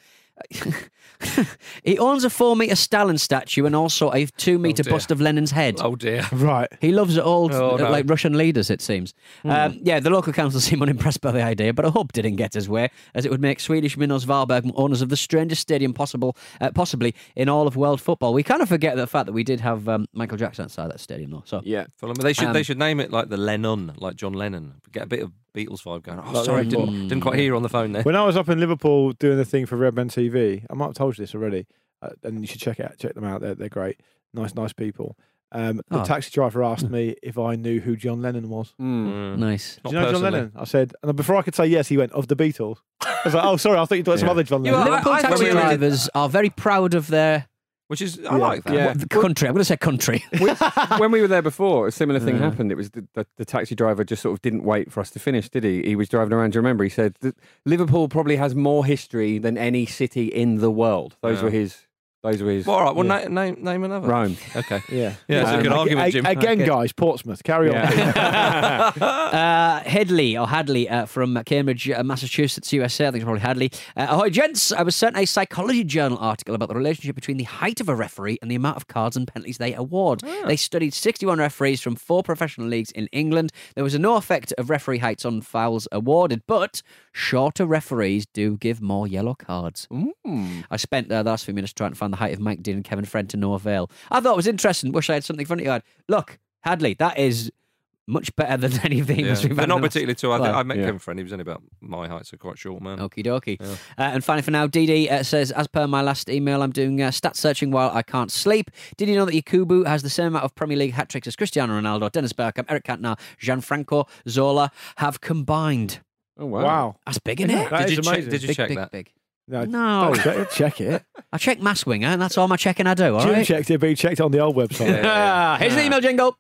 [SPEAKER 7] he owns a four metre Stalin statue and also a two metre
[SPEAKER 6] dear.
[SPEAKER 7] bust of Lenin's head.
[SPEAKER 6] oh dear.
[SPEAKER 9] Right.
[SPEAKER 7] He loves old,
[SPEAKER 6] Oh,
[SPEAKER 7] uh,
[SPEAKER 6] no.
[SPEAKER 7] like Russian leaders, it seems. Um, yeah, the local council seem unimpressed by the idea, but I hope didn't get his way, as it would make Swedish Minnows Varberg owners of the strangest stadium possible, uh, possibly in all of world football. We kind of forget the fact that we did have um, Michael Jackson outside that stadium, though. So
[SPEAKER 8] Yeah.
[SPEAKER 6] Fulham. They should
[SPEAKER 7] Um,
[SPEAKER 6] they should name it like the Lennon, like John Lennon. Get a bit of Beatles vibe going. Oh,
[SPEAKER 9] Like
[SPEAKER 6] sorry,
[SPEAKER 9] the
[SPEAKER 6] didn't,
[SPEAKER 9] Red
[SPEAKER 6] didn't quite hear you on the phone there.
[SPEAKER 9] When I was up in Liverpool doing the thing for Redmen T V, I might have told you this already, uh, and you should check it out, check them out. They're they're great, nice, nice people. Um, the
[SPEAKER 7] Oh.
[SPEAKER 9] taxi driver asked me if I knew who John Lennon was.
[SPEAKER 8] Mm.
[SPEAKER 7] nice.
[SPEAKER 6] Not
[SPEAKER 9] Do you know John
[SPEAKER 6] personally.
[SPEAKER 9] Lennon? I said, and before I could say yes, he went, of the Beatles. I was like, oh, sorry, I thought you thought some
[SPEAKER 8] Yeah.
[SPEAKER 9] other John
[SPEAKER 6] You
[SPEAKER 9] Lennon.
[SPEAKER 6] are-
[SPEAKER 7] Liverpool
[SPEAKER 6] I- I
[SPEAKER 7] taxi
[SPEAKER 6] thought we were-
[SPEAKER 7] drivers are very proud of their
[SPEAKER 6] Which is I
[SPEAKER 9] Yeah.
[SPEAKER 6] like that.
[SPEAKER 8] Yeah.
[SPEAKER 7] the country. I'm going to say country.
[SPEAKER 8] When we were there before, a similar thing
[SPEAKER 7] Yeah.
[SPEAKER 8] happened. It was the, the, the taxi driver just sort of didn't wait for us to finish, did he? He was driving around. Do you remember? He said that Liverpool probably has more history than any city in the world. Those
[SPEAKER 6] Yeah.
[SPEAKER 8] were his. Those were his.
[SPEAKER 6] Well, all right. Well,
[SPEAKER 9] Yeah.
[SPEAKER 6] na- name name another.
[SPEAKER 8] Rome.
[SPEAKER 6] Okay.
[SPEAKER 9] Yeah.
[SPEAKER 6] Yeah, it's a
[SPEAKER 8] Um,
[SPEAKER 6] good
[SPEAKER 9] Ag-
[SPEAKER 6] argument,
[SPEAKER 9] ag-
[SPEAKER 6] Jim.
[SPEAKER 9] Again,
[SPEAKER 7] Okay.
[SPEAKER 9] guys, Portsmouth, carry on.
[SPEAKER 8] Yeah.
[SPEAKER 7] Uh, Headley or Hadley uh, from Cambridge, uh, Massachusetts, U S A. I think it's probably Hadley. Uh, ahoy, gents! I was sent a Psychology Journal article about the relationship between the height of a referee and the amount of cards and penalties they award. They studied sixty-one referees from four professional leagues in England. There was no effect of referee heights on fouls awarded, but shorter referees do give more yellow cards. I spent uh, the last few minutes trying to find the height of Mike Dean and Kevin Friend to no avail. I thought it was interesting. Wish I had something funny to add. Look, Hadley, that is much better than any of the
[SPEAKER 6] Yeah.
[SPEAKER 7] England we've
[SPEAKER 6] They're
[SPEAKER 7] had.
[SPEAKER 6] not
[SPEAKER 7] in the last-
[SPEAKER 6] particularly tall. I,
[SPEAKER 7] Well,
[SPEAKER 6] I met
[SPEAKER 8] yeah.
[SPEAKER 6] Kevin Friend. He was only about my height, so quite short, man.
[SPEAKER 7] Okie dokie.
[SPEAKER 6] Yeah.
[SPEAKER 7] Uh, and finally, for now, Didi uh, says, as per my last email, I'm doing uh, stat searching while I can't sleep. Did you know that Yakubu has the same amount of Premier League hat tricks as Cristiano Ronaldo, Dennis Bergkamp, Eric Cantona, Gianfranco Zola have combined?
[SPEAKER 8] Oh, wow.
[SPEAKER 9] Wow.
[SPEAKER 7] That's big, isn't it?
[SPEAKER 9] That
[SPEAKER 6] Did
[SPEAKER 9] is
[SPEAKER 6] you check?
[SPEAKER 9] amazing.
[SPEAKER 6] Did you
[SPEAKER 7] big,
[SPEAKER 6] check
[SPEAKER 7] big,
[SPEAKER 6] that?
[SPEAKER 7] big.
[SPEAKER 9] No.
[SPEAKER 7] No.
[SPEAKER 9] don't Check, check it.
[SPEAKER 7] I check mass winger, and that's all my checking I do, all
[SPEAKER 9] Jim
[SPEAKER 7] right?
[SPEAKER 9] checked it, but he checked it on the old website.
[SPEAKER 7] Ah, here's the email jingle.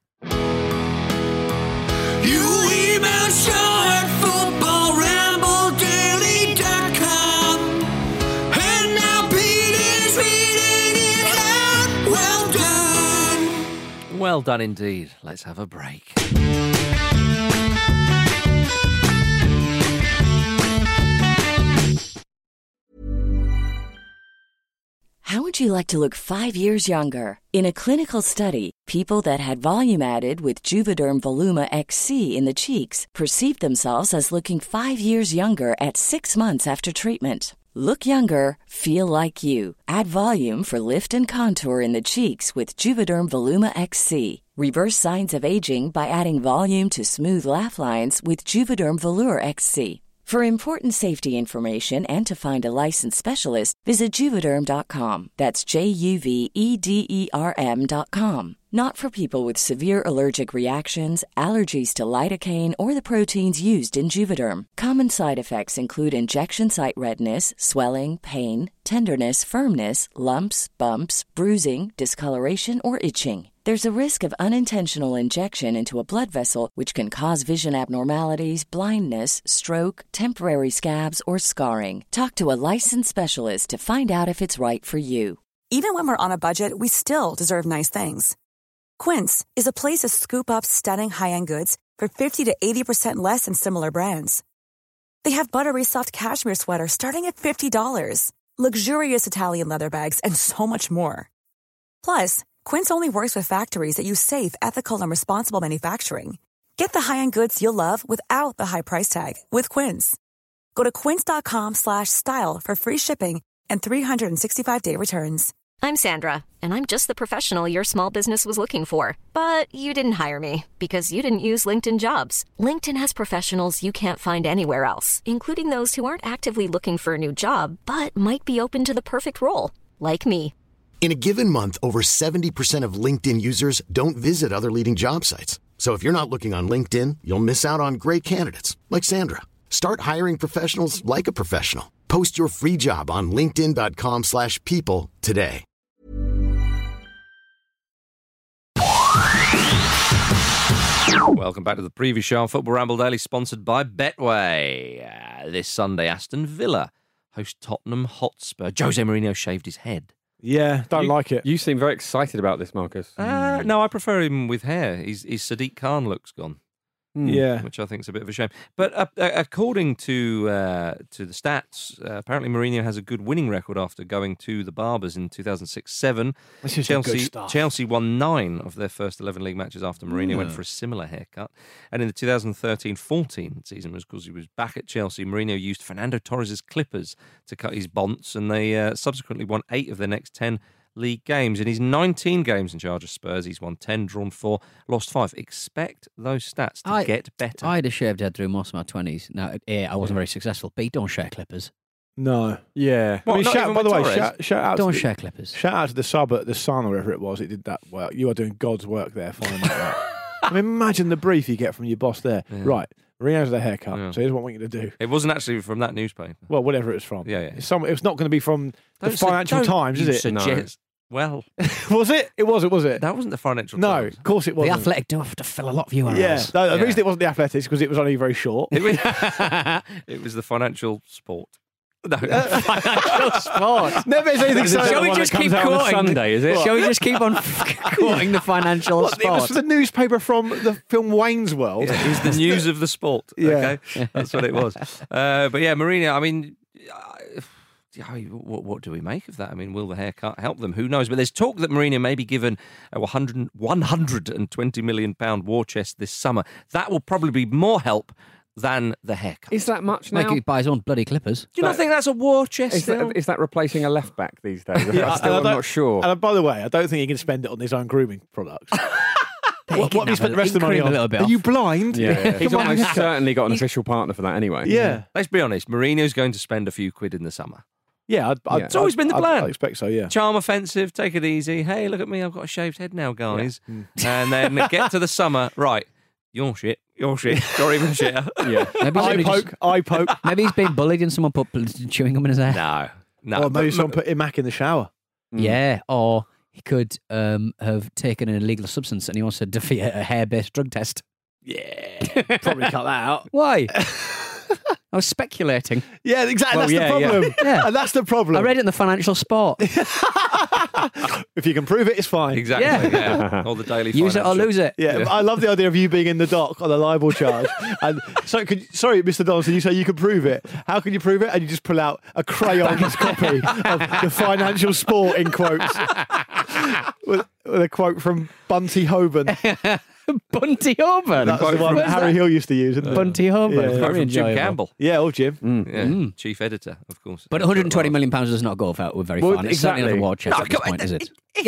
[SPEAKER 10] You email show at football ramble daily dot com. And now Pete is reading it out. Well done.
[SPEAKER 6] Well done indeed. Let's have a break.
[SPEAKER 11] How would you like to look five years younger? In a clinical study, people that had volume added with Juvederm Voluma X C in the cheeks perceived themselves as looking five years younger at six months after treatment. Look younger, feel like you. Add volume for lift and contour in the cheeks with Juvederm Voluma X C. Reverse signs of aging by adding volume to smooth laugh lines with Juvederm Volure X C. For important safety information and to find a licensed specialist, visit Juvederm dot com. That's J U V E D E R M dot com. Not for people with severe allergic reactions, allergies to lidocaine, or the proteins used in Juvederm. Common side effects include injection site redness, swelling, pain, tenderness, firmness, lumps, bumps, bruising, discoloration, or itching. There's a risk of unintentional injection into a blood vessel, which can cause vision abnormalities, blindness, stroke, temporary scabs, or scarring. Talk to a licensed specialist to find out if it's right for you.
[SPEAKER 12] Even when we're on a budget, we still deserve nice things. Quince is a place to scoop up stunning high-end goods for fifty to eighty percent less than similar brands. They have buttery soft cashmere sweaters starting at fifty dollars, luxurious Italian leather bags, and so much more. Plus, Quince only works with factories that use safe, ethical, and responsible manufacturing. Get the high-end goods you'll love without the high price tag with Quince. Go to quince dot com slash style for free shipping and three sixty-five day returns.
[SPEAKER 3] I'm Sandra, and I'm just the professional your small business was looking for. But you didn't hire me because you didn't use LinkedIn Jobs. LinkedIn has professionals you can't find anywhere else, including those who aren't actively looking for a new job, but might be open to the perfect role, like me.
[SPEAKER 13] In a given month, over seventy percent of LinkedIn users don't visit other leading job sites. So if you're not looking on LinkedIn, you'll miss out on great candidates like Sandra. Start hiring professionals like a professional. Post your free job on linkedin dot com slash people today.
[SPEAKER 6] Welcome back to the preview show on Football Ramble Daily, sponsored by Betway. Uh, this Sunday, Aston Villa host Tottenham Hotspur. Jose Mourinho shaved his head.
[SPEAKER 9] Yeah, don't
[SPEAKER 8] You-
[SPEAKER 9] like it.
[SPEAKER 8] You seem very excited about this, Marcus.
[SPEAKER 6] Uh, no, I prefer him with hair. His, his Sadiq Khan look's gone.
[SPEAKER 9] Yeah.
[SPEAKER 6] Which I think is a bit of a shame. But uh, uh, according to uh, to the stats, uh, apparently Mourinho has a good winning record after going to the Barbers in two thousand six seven.
[SPEAKER 9] This is some good
[SPEAKER 6] Chelsea,
[SPEAKER 9] stuff.
[SPEAKER 6] Chelsea won nine of their first eleven league matches after Mourinho went
[SPEAKER 9] Yeah.
[SPEAKER 6] for a similar haircut. And in the two thousand thirteen fourteen season, was because he was back at Chelsea, Mourinho used Fernando Torres' Clippers to cut his bonds, and they uh, subsequently won eight of their next ten league games. In his nineteen games in charge of Spurs, he's won ten, drawn four, lost five. Expect those stats to
[SPEAKER 7] I-
[SPEAKER 6] get better.
[SPEAKER 7] I had a shaved head through most of my twenties. Now, yeah, I wasn't very successful. But you don't share clippers.
[SPEAKER 9] No.
[SPEAKER 8] Yeah.
[SPEAKER 9] I mean,
[SPEAKER 6] not
[SPEAKER 9] shout,
[SPEAKER 6] even
[SPEAKER 9] by the
[SPEAKER 6] with
[SPEAKER 9] way,
[SPEAKER 6] Torres?
[SPEAKER 9] shout, shout out
[SPEAKER 7] Don't
[SPEAKER 9] to the,
[SPEAKER 7] share clippers.
[SPEAKER 9] shout out to the sub at the Sun or wherever it was. It did that work. You are doing God's work there, finding that out. I mean, imagine the brief you get from your boss there.
[SPEAKER 6] Yeah.
[SPEAKER 9] Right, Mourinho's the haircut.
[SPEAKER 6] Yeah.
[SPEAKER 9] So here's what I want you to do.
[SPEAKER 6] It wasn't actually from that newspaper.
[SPEAKER 9] Well, whatever it's from.
[SPEAKER 6] Yeah, yeah.
[SPEAKER 9] It's, some, it's not going to be from the
[SPEAKER 6] Don't su-
[SPEAKER 9] Financial
[SPEAKER 6] don't
[SPEAKER 9] Times,
[SPEAKER 6] you
[SPEAKER 9] is it?
[SPEAKER 6] suggest- Well,
[SPEAKER 9] was it? It was. It was it.
[SPEAKER 6] that wasn't the Financial
[SPEAKER 9] No,
[SPEAKER 6] Times.
[SPEAKER 9] of course it
[SPEAKER 7] The
[SPEAKER 9] wasn't.
[SPEAKER 7] Athletic do have to fill a lot of U R Ls.
[SPEAKER 9] Yeah, no, the
[SPEAKER 6] Yeah.
[SPEAKER 9] reason it wasn't the Athletics because it was only very short.
[SPEAKER 6] It was, it was the Financial Sport. No.
[SPEAKER 7] Financial sport.
[SPEAKER 9] Never is anything so.
[SPEAKER 7] Shall we
[SPEAKER 8] one
[SPEAKER 7] just
[SPEAKER 8] that comes
[SPEAKER 7] keep
[SPEAKER 8] out on a
[SPEAKER 7] quoting?
[SPEAKER 8] Sunday, is it?
[SPEAKER 7] Shall we just keep on quoting the financial
[SPEAKER 9] What, it was
[SPEAKER 7] sport?
[SPEAKER 9] the newspaper from the film Wayne's World.
[SPEAKER 6] It was the news of the sport.
[SPEAKER 9] Yeah.
[SPEAKER 6] Okay, that's what it was. Uh, but yeah, Mourinho. I mean, uh, yeah, what, what do we make of that? I mean, will the haircut help them? Who knows? But there's talk that Mourinho may be given a one hundred, one hundred twenty million pound war chest this summer. That will probably be more help than the haircut.
[SPEAKER 8] Is that much now?
[SPEAKER 7] Like he buys his own bloody clippers.
[SPEAKER 6] Do you not think that's a war chest?
[SPEAKER 8] Is
[SPEAKER 6] still?
[SPEAKER 8] that, is that replacing a left back these days?
[SPEAKER 9] Yeah,
[SPEAKER 8] I still,
[SPEAKER 9] and I
[SPEAKER 8] I'm
[SPEAKER 9] don't-
[SPEAKER 8] not sure.
[SPEAKER 9] And by the way, I don't think he can spend it on his own grooming products. What, what have you spent the rest of the money on?
[SPEAKER 7] A little bit
[SPEAKER 9] Are
[SPEAKER 7] off.
[SPEAKER 9] you blind?
[SPEAKER 8] Yeah, yeah. He's
[SPEAKER 9] Come on.
[SPEAKER 8] almost certainly got an official partner for that anyway.
[SPEAKER 9] Yeah.
[SPEAKER 6] Let's be honest, Mourinho's going to spend a few quid in the summer.
[SPEAKER 9] Yeah, I'd, I'd,
[SPEAKER 8] Yeah.
[SPEAKER 6] It's always been the
[SPEAKER 9] I'd-
[SPEAKER 6] plan.
[SPEAKER 9] I expect so, yeah.
[SPEAKER 6] Charm offensive, take it easy. Hey, look at me, I've got a shaved head now, guys.
[SPEAKER 9] Mm.
[SPEAKER 6] And then get to the summer, right, you're shit, you're shit, you're even shitter.
[SPEAKER 8] Yeah.
[SPEAKER 7] Maybe he's
[SPEAKER 9] Eye
[SPEAKER 7] only just-
[SPEAKER 9] poke, eye poke.
[SPEAKER 7] Maybe he's been bullied and someone put chewing gum in his hair.
[SPEAKER 6] No, no.
[SPEAKER 9] Or maybe
[SPEAKER 6] But-
[SPEAKER 9] someone put Imac in the shower.
[SPEAKER 7] Yeah, or he could um, have taken an illegal substance and he wants to defeat a a hair-based drug test.
[SPEAKER 9] Yeah. Probably cut that out.
[SPEAKER 7] Why? I was speculating.
[SPEAKER 9] Yeah, exactly.
[SPEAKER 8] Well,
[SPEAKER 9] that's
[SPEAKER 8] yeah,
[SPEAKER 9] the
[SPEAKER 8] yeah.
[SPEAKER 9] problem.
[SPEAKER 7] Yeah.
[SPEAKER 9] And that's the problem.
[SPEAKER 7] I read it in the Financial Sport.
[SPEAKER 9] If you can prove it, it's fine.
[SPEAKER 6] Exactly, yeah. Or the Daily
[SPEAKER 7] Use it or
[SPEAKER 6] Financial.
[SPEAKER 7] lose it.
[SPEAKER 9] Yeah, I love the idea of you being in the dock on a libel charge. And so, could, sorry, Mister Donaldson, you say you can prove it. How can you prove it? And you just pull out a crayon's copy of the Financial Sport in quotes, with, with a quote from Bunty Hoban.
[SPEAKER 7] Bunty Hoban.
[SPEAKER 9] That's the one that Harry Hill used to use, isn't it?
[SPEAKER 7] Bunty Hoban.
[SPEAKER 9] Yeah.
[SPEAKER 6] Quote
[SPEAKER 7] Very
[SPEAKER 6] from Jim
[SPEAKER 7] enjoyable.
[SPEAKER 6] Campbell.
[SPEAKER 9] Yeah, old Jim.
[SPEAKER 6] Yeah,
[SPEAKER 7] Mm.
[SPEAKER 6] chief editor, of course.
[SPEAKER 7] But one hundred twenty million pounds does not go without very
[SPEAKER 8] Well,
[SPEAKER 7] far. And it's certainly not
[SPEAKER 8] exactly.
[SPEAKER 7] a war chest
[SPEAKER 6] No,
[SPEAKER 7] at this
[SPEAKER 6] come on,
[SPEAKER 7] point, is it?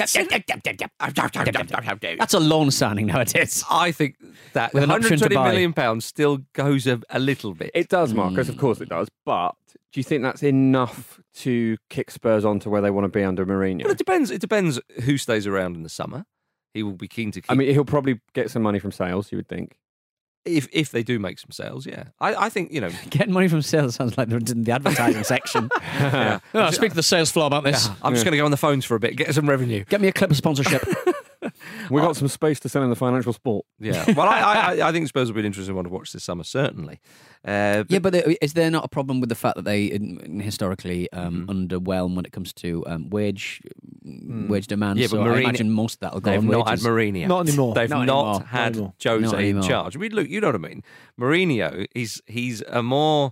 [SPEAKER 6] That's
[SPEAKER 7] That's a loan signing nowadays.
[SPEAKER 6] I think that
[SPEAKER 7] With an
[SPEAKER 6] one
[SPEAKER 7] option
[SPEAKER 6] hundred
[SPEAKER 7] to
[SPEAKER 6] twenty
[SPEAKER 7] buy.
[SPEAKER 6] million pounds still goes a, a little bit.
[SPEAKER 8] It does, Marcus. Of course it does. But do you think that's enough to kick Spurs on to where they want to be under Mourinho?
[SPEAKER 6] Well, it depends. It depends who stays around in the summer. He will be keen to keep.
[SPEAKER 8] I mean, he'll probably get some money from sales, you would think.
[SPEAKER 6] if if they do make some sales, yeah. I, I think you know.
[SPEAKER 7] Getting money from sales sounds like they're in the advertising section.
[SPEAKER 6] Yeah.
[SPEAKER 7] Oh, speak to the sales floor about this.
[SPEAKER 6] I'm just going to go on the phones for a bit, get some revenue.
[SPEAKER 7] Get me a clip of sponsorship.
[SPEAKER 8] We got some space to sell in the Financial Sport.
[SPEAKER 6] Yeah. Well, I, I, I think Spurs will be an interesting one to watch this summer, certainly. Uh,
[SPEAKER 7] Yeah, but there- is there not a problem with the fact that they in- historically um,
[SPEAKER 6] Mm-hmm.
[SPEAKER 7] underwhelm when it comes to um, wage wage demand?
[SPEAKER 6] Yeah, but
[SPEAKER 7] so I
[SPEAKER 6] Mourinho-
[SPEAKER 7] imagine most of that will go
[SPEAKER 6] They've
[SPEAKER 7] on
[SPEAKER 6] not
[SPEAKER 7] wages.
[SPEAKER 6] had Mourinho.
[SPEAKER 9] Not anymore.
[SPEAKER 6] They've
[SPEAKER 7] Not
[SPEAKER 6] not,
[SPEAKER 7] anymore.
[SPEAKER 9] Not
[SPEAKER 6] had
[SPEAKER 9] anymore.
[SPEAKER 6] Jose
[SPEAKER 7] Not
[SPEAKER 6] in
[SPEAKER 7] anymore.
[SPEAKER 6] charge. I mean, look, you know what I mean. Mourinho, he's he's a more,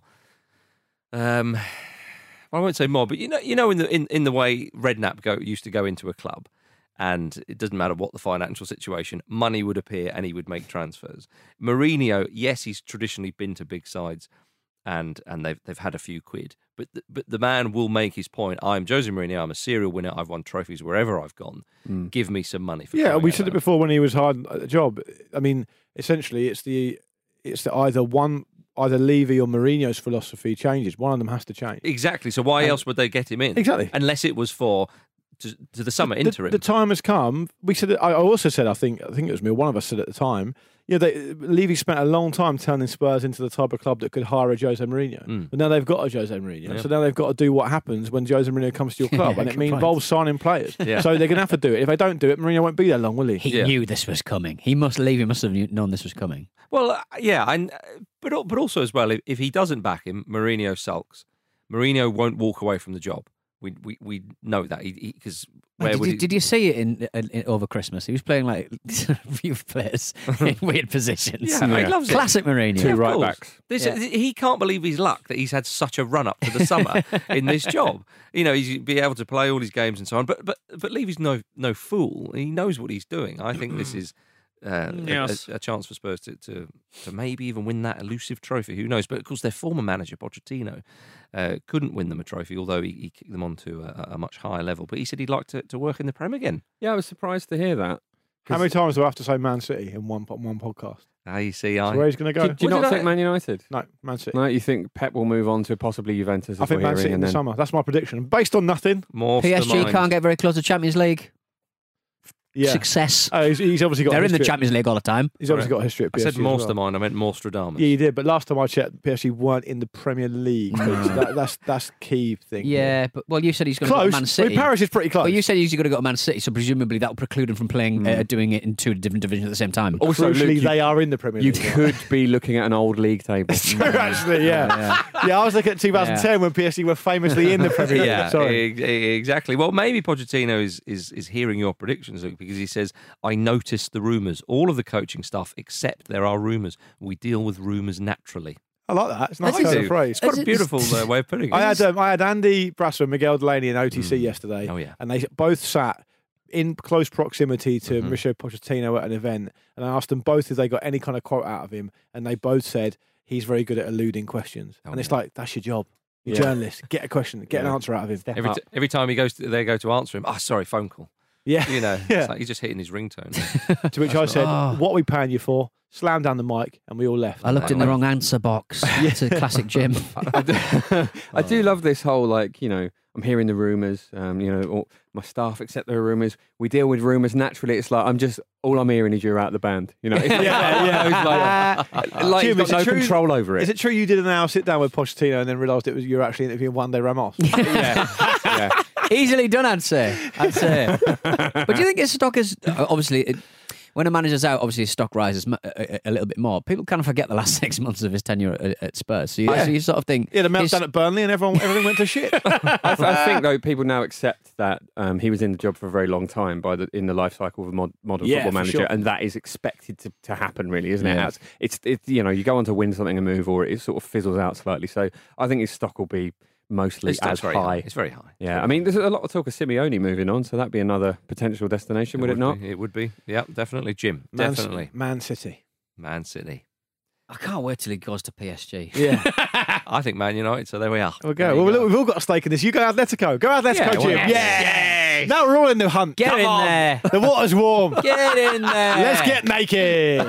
[SPEAKER 6] um, well, I won't say more, but you know, you know, in the in, in the way Redknapp go used to go into a club, and it doesn't matter what the financial situation, money would appear and he would make transfers. Mourinho, yes, he's traditionally been to big sides, and and they've they've had a few quid, but the, but the man will make his point. I'm Jose Mourinho. I'm a serial winner. I've won trophies wherever I've gone. Give me some money for
[SPEAKER 9] Yeah,
[SPEAKER 6] crying
[SPEAKER 9] we
[SPEAKER 6] out
[SPEAKER 9] said it
[SPEAKER 6] loud.
[SPEAKER 9] before when he was hired at the job. I mean, essentially, it's the it's the either one either Levy or Mourinho's philosophy changes. One of them has to change.
[SPEAKER 6] Exactly. So why
[SPEAKER 9] And-
[SPEAKER 6] else would they get him in?
[SPEAKER 9] Exactly.
[SPEAKER 6] Unless it was for to, to the summer
[SPEAKER 9] The-
[SPEAKER 6] interim.
[SPEAKER 9] The, time has come. We said. I I also said. I think. I think it was me. One of us said at the time. Yeah, they, Levy spent a long time turning Spurs into the type of club that could hire a Jose Mourinho.
[SPEAKER 6] Mm.
[SPEAKER 9] But now they've got a Jose Mourinho.
[SPEAKER 6] Yeah.
[SPEAKER 9] So now they've got to do what happens when Jose Mourinho comes to your club, and it
[SPEAKER 7] good
[SPEAKER 9] means
[SPEAKER 7] point.
[SPEAKER 9] involves signing players.
[SPEAKER 6] Yeah.
[SPEAKER 9] So they're going to have to do it. If they don't do it, Mourinho won't be there long, will he?
[SPEAKER 7] He
[SPEAKER 6] Yeah.
[SPEAKER 7] knew this was coming. He must leave. He must have knew- known this was coming.
[SPEAKER 6] Well, uh, yeah, and uh, but al- but also as well, if, if he doesn't back him, Mourinho sulks. Mourinho won't walk away from the job. We we, we know that because where
[SPEAKER 7] did,
[SPEAKER 6] would
[SPEAKER 7] you,
[SPEAKER 6] he?
[SPEAKER 7] did you see it in, in, in over Christmas? He was playing like youth players in weird positions.
[SPEAKER 6] Yeah, he loves it.
[SPEAKER 7] Classic Mourinho.
[SPEAKER 8] Two
[SPEAKER 6] Of
[SPEAKER 8] right
[SPEAKER 6] course.
[SPEAKER 8] backs.
[SPEAKER 6] This,
[SPEAKER 7] Yeah.
[SPEAKER 6] He can't believe his luck that he's had such a run up to the summer in this job. You know, he's be able to play all his games and so on. But but but Levy's no no fool. He knows what he's doing. I think this is. Uh, a-
[SPEAKER 7] Yes.
[SPEAKER 6] a, a chance for Spurs to, to to maybe even win that elusive trophy. Who knows? But of course, their former manager Pochettino uh, couldn't win them a trophy, although he, he kicked them on to a, a much higher level. But he said he'd like to, to work in the Prem again.
[SPEAKER 8] Yeah, I was surprised to hear that.
[SPEAKER 9] How many times do I have to say Man City in one po- one podcast?
[SPEAKER 6] Ah, you see,
[SPEAKER 9] So
[SPEAKER 6] I
[SPEAKER 9] where he's going to go?
[SPEAKER 8] Do, do you
[SPEAKER 6] What
[SPEAKER 8] not
[SPEAKER 6] did
[SPEAKER 8] think
[SPEAKER 6] I-
[SPEAKER 8] Man United?
[SPEAKER 9] No, Man City.
[SPEAKER 8] No, you think Pep will move on to possibly Juventus?
[SPEAKER 9] I
[SPEAKER 8] as
[SPEAKER 9] think
[SPEAKER 8] we're
[SPEAKER 9] Man
[SPEAKER 8] hearing,
[SPEAKER 9] City in
[SPEAKER 8] and
[SPEAKER 9] the
[SPEAKER 8] then-
[SPEAKER 9] summer. That's my prediction. Based on nothing.
[SPEAKER 6] more
[SPEAKER 7] P S G can't get very close to Champions League.
[SPEAKER 9] Yeah.
[SPEAKER 7] Success.
[SPEAKER 9] Oh, he's, he's obviously got.
[SPEAKER 7] They're
[SPEAKER 9] a
[SPEAKER 7] in the
[SPEAKER 9] history-
[SPEAKER 7] Champions League all the time.
[SPEAKER 9] He's obviously got a history at
[SPEAKER 6] I
[SPEAKER 9] P S G.
[SPEAKER 6] said
[SPEAKER 9] as well.
[SPEAKER 6] Mastermind. I meant Morstradamus.
[SPEAKER 9] Yeah, you did. But last time I checked, P S G weren't in the Premier League. that, that's that's key thing.
[SPEAKER 7] Yeah, but well, you said he's going to go
[SPEAKER 9] Close.
[SPEAKER 7] to Man
[SPEAKER 9] I
[SPEAKER 7] City.
[SPEAKER 9] mean, Paris is pretty close.
[SPEAKER 7] But you said he's going to go to Man City, so presumably that will preclude him from playing, uh, doing it in two different divisions at the same time.
[SPEAKER 8] Also,
[SPEAKER 9] Crucially,
[SPEAKER 8] Luke, you-
[SPEAKER 9] they are in the Premier
[SPEAKER 8] You
[SPEAKER 9] League.
[SPEAKER 8] could be looking at an old league table.
[SPEAKER 9] True, actually, yeah. yeah. I was looking at two thousand ten when P S G were famously in the Premier League.
[SPEAKER 6] Yeah,
[SPEAKER 9] Sorry.
[SPEAKER 6] e- e- exactly. Well, maybe Pochettino is, is is hearing your predictions, Luke, because he says, I noticed the rumours. All of the coaching stuff, except there are rumours. We deal with rumours naturally.
[SPEAKER 9] I like that. It's a nice
[SPEAKER 6] That's
[SPEAKER 9] turn
[SPEAKER 6] it.
[SPEAKER 9] of phrase.
[SPEAKER 6] It's quite a beautiful uh, way of putting it.
[SPEAKER 9] I had um, I had Andy Brasser and Miguel Delaney in O T C yesterday.
[SPEAKER 6] Oh, yeah.
[SPEAKER 9] And they both sat in close proximity to
[SPEAKER 6] Mhm.
[SPEAKER 9] Mauricio Pochettino at an event, and I asked them both if they got any kind of quote out of him, and they both said he's very good at eluding questions.
[SPEAKER 6] Oh,
[SPEAKER 9] and it's
[SPEAKER 6] yeah.
[SPEAKER 9] like, that's your job. You're
[SPEAKER 8] Yeah.
[SPEAKER 9] a journalist. Get a question. Get an
[SPEAKER 8] Yeah.
[SPEAKER 9] answer out of him.
[SPEAKER 6] Every,
[SPEAKER 8] up.
[SPEAKER 6] t- every time he goes, to, they go to answer him. Oh, sorry, phone call.
[SPEAKER 9] Yeah.
[SPEAKER 6] You know,
[SPEAKER 9] Yeah.
[SPEAKER 6] it's like he's just hitting his ringtone.
[SPEAKER 9] To which I said,
[SPEAKER 7] Oh.
[SPEAKER 9] "What are we paying you for?" Slammed down the mic, and we all left.
[SPEAKER 7] I looked in the wrong answer box. It's a classic Jim.
[SPEAKER 8] I do, I do love this whole, like, you know, I'm hearing the rumours, um, you know, all, my staff accept the rumours. We deal with rumours naturally. It's like, I'm just, all I'm hearing is you're out the band. You know, it's like,
[SPEAKER 9] Yeah, yeah.
[SPEAKER 8] It's like, like
[SPEAKER 9] Jim,
[SPEAKER 8] he's
[SPEAKER 9] is
[SPEAKER 8] got
[SPEAKER 9] it
[SPEAKER 8] no
[SPEAKER 9] true-
[SPEAKER 8] control over it.
[SPEAKER 9] Is it true you did an hour sit down with Pochettino and then realised it was you were actually interviewing one day Ramos?
[SPEAKER 8] yeah. yeah.
[SPEAKER 7] Easily done, I'd say. I'd say. But do you think his stock is uh, obviously it, when a manager's out, obviously his stock rises mu- a, a little bit more. People kind of forget the last six months of his tenure at, at Spurs. So you,
[SPEAKER 9] Yeah.
[SPEAKER 7] so you sort of think,
[SPEAKER 9] Yeah, the
[SPEAKER 7] his-
[SPEAKER 9] meltdown at Burnley and everyone everything went to shit.
[SPEAKER 8] I, I think though people now accept that um, he was in the job for a very long time by the in the life cycle of a mod, modern
[SPEAKER 9] Yeah,
[SPEAKER 8] football
[SPEAKER 9] for
[SPEAKER 8] manager,
[SPEAKER 9] sure.
[SPEAKER 8] and that is expected to, to happen, really, isn't it?
[SPEAKER 7] Yeah.
[SPEAKER 8] It's, it's it's you know you go on to win something, a move, or it sort of fizzles out slightly. So I think his stock will be mostly
[SPEAKER 6] His stock's
[SPEAKER 8] as
[SPEAKER 6] very
[SPEAKER 8] high.
[SPEAKER 6] high. It's very high.
[SPEAKER 8] Yeah, I mean, there's a lot of talk of Simeone moving on, so that'd be another potential destination, would it, not?
[SPEAKER 6] Be. It would be. Yeah, definitely. Jim,
[SPEAKER 9] Man,
[SPEAKER 6] definitely.
[SPEAKER 9] Man City.
[SPEAKER 6] Man City.
[SPEAKER 7] I can't wait till he goes to P S G.
[SPEAKER 9] Yeah.
[SPEAKER 6] I think Man United, so there we are.
[SPEAKER 9] We'll
[SPEAKER 6] There
[SPEAKER 9] go.
[SPEAKER 6] you
[SPEAKER 9] Well,
[SPEAKER 6] go.
[SPEAKER 9] look, we've all got a stake in this. You go Atletico. Go Atletico,
[SPEAKER 6] Yeah,
[SPEAKER 9] Jim.
[SPEAKER 6] well,
[SPEAKER 9] Yeah.
[SPEAKER 6] yes.
[SPEAKER 9] Now we're all in the hunt.
[SPEAKER 7] Get
[SPEAKER 9] Come
[SPEAKER 7] in
[SPEAKER 9] on.
[SPEAKER 7] there.
[SPEAKER 9] The water's warm.
[SPEAKER 7] Get in there.
[SPEAKER 9] Let's get naked.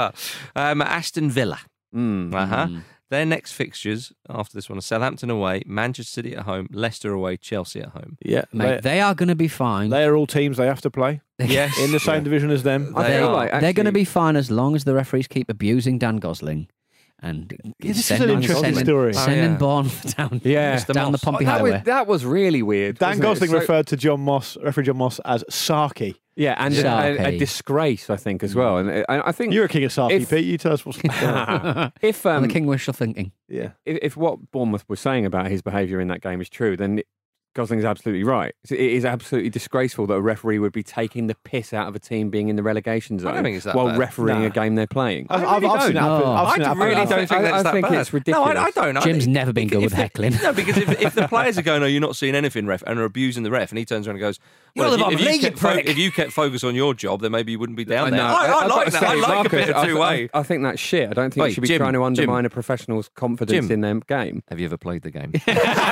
[SPEAKER 6] um, Aston Villa.
[SPEAKER 8] Mm.
[SPEAKER 6] Uh-huh. Their next fixtures after this one are Southampton away, Manchester City at home, Leicester away, Chelsea at home.
[SPEAKER 9] Yeah,
[SPEAKER 7] Mate, they are going to be fine.
[SPEAKER 9] They are all teams they have to play
[SPEAKER 6] Yes.
[SPEAKER 9] in the same
[SPEAKER 6] Yeah.
[SPEAKER 9] division as them.
[SPEAKER 8] I
[SPEAKER 6] They
[SPEAKER 8] feel
[SPEAKER 6] are.
[SPEAKER 8] like
[SPEAKER 7] They're going to
[SPEAKER 8] actually-
[SPEAKER 7] be fine as long as the referees keep abusing Dan Gosling and
[SPEAKER 9] this is
[SPEAKER 7] send
[SPEAKER 9] an
[SPEAKER 7] on-
[SPEAKER 9] interesting
[SPEAKER 7] sending,
[SPEAKER 9] story.
[SPEAKER 6] Oh,
[SPEAKER 7] sending
[SPEAKER 6] yeah.
[SPEAKER 7] Bournemouth down,
[SPEAKER 8] Yeah.
[SPEAKER 6] Mister
[SPEAKER 7] down the
[SPEAKER 6] Moss.
[SPEAKER 7] Pompey
[SPEAKER 8] that,
[SPEAKER 7] Highway.
[SPEAKER 8] was, that was really weird.
[SPEAKER 9] Dan
[SPEAKER 8] wasn't it?
[SPEAKER 9] Gosling
[SPEAKER 8] So-
[SPEAKER 9] referred to John Moss, referee John Moss, as Sarky.
[SPEAKER 8] Yeah, and a, a, a
[SPEAKER 7] Sharpie.
[SPEAKER 8] disgrace, I think, as well. And I, I think
[SPEAKER 9] You're a king of Sarky,
[SPEAKER 8] If-
[SPEAKER 9] Pete. You tell us what's going on.
[SPEAKER 8] if
[SPEAKER 7] and
[SPEAKER 8] um,
[SPEAKER 7] the King wishful thinking.
[SPEAKER 9] Yeah.
[SPEAKER 8] if, if what Bournemouth was saying about his behaviour in that game is true, then Gosling's absolutely right. It is absolutely disgraceful that a referee would be taking the piss out of a team being in the relegation zone
[SPEAKER 6] don't think it's that
[SPEAKER 8] while
[SPEAKER 6] bad.
[SPEAKER 8] refereeing
[SPEAKER 9] Nah.
[SPEAKER 8] a game they're playing.
[SPEAKER 9] I've,
[SPEAKER 6] I
[SPEAKER 9] I've,
[SPEAKER 6] really
[SPEAKER 9] I've seen it
[SPEAKER 7] don't.
[SPEAKER 9] happen.
[SPEAKER 7] No.
[SPEAKER 9] I've
[SPEAKER 6] I
[SPEAKER 9] seen it happen.
[SPEAKER 6] really
[SPEAKER 8] I
[SPEAKER 6] don't
[SPEAKER 8] think-
[SPEAKER 6] think
[SPEAKER 8] I-
[SPEAKER 6] that's
[SPEAKER 8] I
[SPEAKER 6] that
[SPEAKER 8] think
[SPEAKER 6] bad.
[SPEAKER 8] it's ridiculous.
[SPEAKER 6] No, I, I don't. I
[SPEAKER 7] Jim's
[SPEAKER 6] think-
[SPEAKER 7] never been good
[SPEAKER 6] if
[SPEAKER 7] with
[SPEAKER 6] the-
[SPEAKER 7] heckling.
[SPEAKER 6] No, because if, if the players are going, "Oh, you're not seeing anything, ref," and are abusing the ref, and he turns around and goes,
[SPEAKER 7] You're
[SPEAKER 6] "Well,
[SPEAKER 7] the
[SPEAKER 6] if, you,
[SPEAKER 7] bottom
[SPEAKER 6] if, you
[SPEAKER 7] league, you
[SPEAKER 6] kept fo-
[SPEAKER 7] prick."
[SPEAKER 6] if you kept focus on your job, then maybe you wouldn't be down
[SPEAKER 8] I
[SPEAKER 6] there."
[SPEAKER 8] know.
[SPEAKER 6] I, I
[SPEAKER 8] I've got
[SPEAKER 6] like
[SPEAKER 8] to
[SPEAKER 6] that. I
[SPEAKER 8] say,
[SPEAKER 6] like
[SPEAKER 8] Marcus,
[SPEAKER 6] a bit of
[SPEAKER 8] I-
[SPEAKER 6] two way.
[SPEAKER 8] I, I think that's shit. I don't think
[SPEAKER 6] Wait,
[SPEAKER 8] you should be
[SPEAKER 6] Jim,
[SPEAKER 8] trying to
[SPEAKER 6] Jim.
[SPEAKER 8] undermine a professional's confidence
[SPEAKER 6] Jim.
[SPEAKER 8] in their game.
[SPEAKER 6] Have you ever played the game?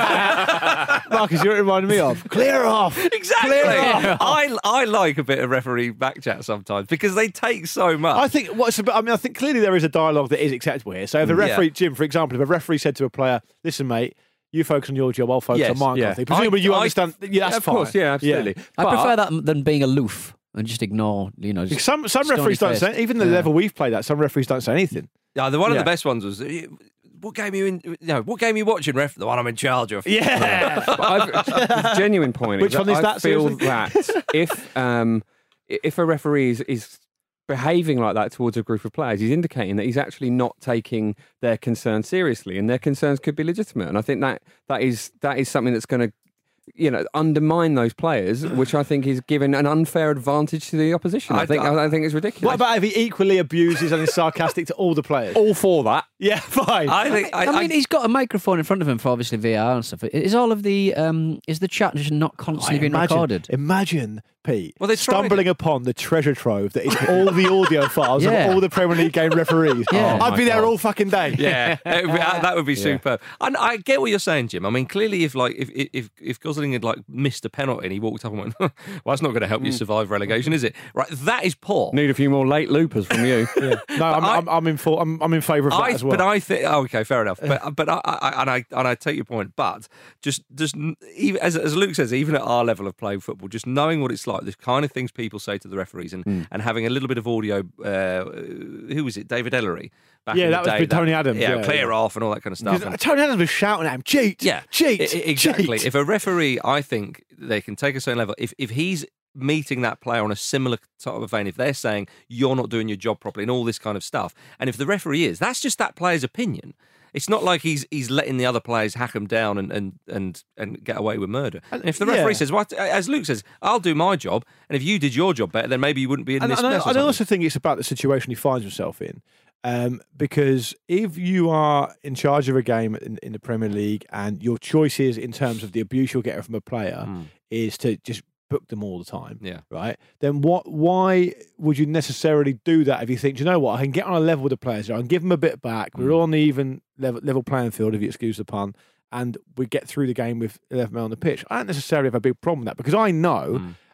[SPEAKER 9] Marcus, you're reminding me of. Clear off.
[SPEAKER 6] Exactly.
[SPEAKER 9] Clear off.
[SPEAKER 6] I I like a bit of referee back chat sometimes because they take so much.
[SPEAKER 9] I think what's about, I mean, I think clearly there is a dialogue that is acceptable here. So if a
[SPEAKER 6] Mm, yeah.
[SPEAKER 9] referee, Jim, for example, if a referee said to a player, "Listen, mate, you focus on your job, I'll focus
[SPEAKER 6] Yes,
[SPEAKER 9] on mine,"
[SPEAKER 8] yeah.
[SPEAKER 9] kind of thing. Presumably,
[SPEAKER 6] I-
[SPEAKER 9] you
[SPEAKER 6] I-
[SPEAKER 9] understand. Yeah, that's
[SPEAKER 8] of
[SPEAKER 9] fine.
[SPEAKER 8] course, yeah, absolutely.
[SPEAKER 7] I
[SPEAKER 8] But-
[SPEAKER 7] prefer that than being aloof and just ignore, you know. Just
[SPEAKER 9] Some some
[SPEAKER 7] stony
[SPEAKER 9] referees don't
[SPEAKER 7] faced.
[SPEAKER 9] say even the
[SPEAKER 7] Yeah.
[SPEAKER 9] level we've played at. Some referees don't say anything.
[SPEAKER 6] Yeah, the one of
[SPEAKER 9] Yeah.
[SPEAKER 6] the best ones was. uh, What game are you in? You know, what game are you watching, ref? The one I'm in charge of.
[SPEAKER 9] Yeah.
[SPEAKER 8] But I've, the genuine point
[SPEAKER 9] Which
[SPEAKER 8] is
[SPEAKER 9] one
[SPEAKER 8] that
[SPEAKER 9] is
[SPEAKER 8] I
[SPEAKER 9] that,
[SPEAKER 8] feel
[SPEAKER 9] seriously?
[SPEAKER 8] that if um, if a referee is, is behaving like that towards a group of players, he's indicating that he's actually not taking their concerns seriously, and their concerns could be legitimate. And I think that that is that is something that's going to, you know, undermine those players, which I think is giving an unfair advantage to the opposition. I,
[SPEAKER 6] I-
[SPEAKER 8] think I, I think it's ridiculous.
[SPEAKER 9] What about if he equally abuses and is sarcastic to all the players?
[SPEAKER 8] all for that?
[SPEAKER 9] Yeah, fine.
[SPEAKER 6] I think. I,
[SPEAKER 7] I, mean, he's got a microphone in front of him for obviously V R and stuff. Is all of the um, is the chat just not constantly being
[SPEAKER 9] imagine,
[SPEAKER 7] recorded?
[SPEAKER 9] Imagine, Pete,
[SPEAKER 6] Well, they tried
[SPEAKER 9] stumbling upon the treasure trove that is all the audio files
[SPEAKER 7] Yeah.
[SPEAKER 9] of all the Premier League game referees.
[SPEAKER 7] Yeah.
[SPEAKER 9] I'd
[SPEAKER 8] Oh,
[SPEAKER 9] be
[SPEAKER 8] my
[SPEAKER 9] there
[SPEAKER 8] God.
[SPEAKER 9] all fucking day.
[SPEAKER 6] yeah, it would be- that that would be
[SPEAKER 8] Yeah.
[SPEAKER 6] superb. And I get what you're saying, Jim. I mean, clearly, if like if if if Gosling had like missed a penalty and he walked up and went, "Well, that's not going to help you survive relegation, is it?" Right, that is poor.
[SPEAKER 8] Need a few more late loopers from you.
[SPEAKER 9] No, I'm,
[SPEAKER 6] I-
[SPEAKER 9] I'm, I'm in full. I'm, I'm in favour of that
[SPEAKER 6] I,
[SPEAKER 9] as well.
[SPEAKER 6] But I think, oh, okay, fair enough. But but I, I and I and I take your point. But just just even as as Luke says, even at our level of playing football, just knowing what it's like, the kind of things people say to the referees, and,
[SPEAKER 9] Mm.
[SPEAKER 6] and having a little bit of audio. Uh, who was it? David Ellery. Back
[SPEAKER 9] Yeah,
[SPEAKER 6] in the
[SPEAKER 9] that was
[SPEAKER 6] day,
[SPEAKER 9] with Tony Adams,
[SPEAKER 6] Yeah,
[SPEAKER 9] yeah,
[SPEAKER 6] clear
[SPEAKER 9] yeah.
[SPEAKER 6] off and all that kind of stuff.
[SPEAKER 9] Because
[SPEAKER 6] And-
[SPEAKER 9] Tony Adams was shouting at him, cheat,
[SPEAKER 6] yeah,
[SPEAKER 9] cheat,
[SPEAKER 6] I- I- exactly.
[SPEAKER 9] cheat.
[SPEAKER 6] If a referee, I think they can take a certain level. If if he's meeting that player on a similar type of vein, if they're saying you're not doing your job properly and all this kind of stuff, and if the referee is, that's just that player's opinion. It's not like he's he's letting the other players hack him down and and and, and get away with murder. And if the referee
[SPEAKER 9] yeah.
[SPEAKER 6] says, "Well, as Luke says, I'll do my job," and if you did your job better, then maybe you wouldn't be in
[SPEAKER 9] And,
[SPEAKER 6] this
[SPEAKER 9] and, I,
[SPEAKER 6] mess. or
[SPEAKER 9] and I
[SPEAKER 6] something.
[SPEAKER 9] also think it's about the situation he finds himself in. Um, because if you are in charge of a game in, in the Premier League and your choices in terms of the abuse you're getting from a player
[SPEAKER 6] Mm.
[SPEAKER 9] is to just book them all the time,
[SPEAKER 6] Yeah.
[SPEAKER 9] right? Then what? Why would you necessarily do that if you think, do you know what, I can get on a level with the players, I can give them a bit back, we're
[SPEAKER 6] Mm.
[SPEAKER 9] all on the even level, level playing field, if you excuse the pun, and we get through the game with eleven men on the pitch. I don't necessarily have a big problem with that because I know,
[SPEAKER 6] Mm.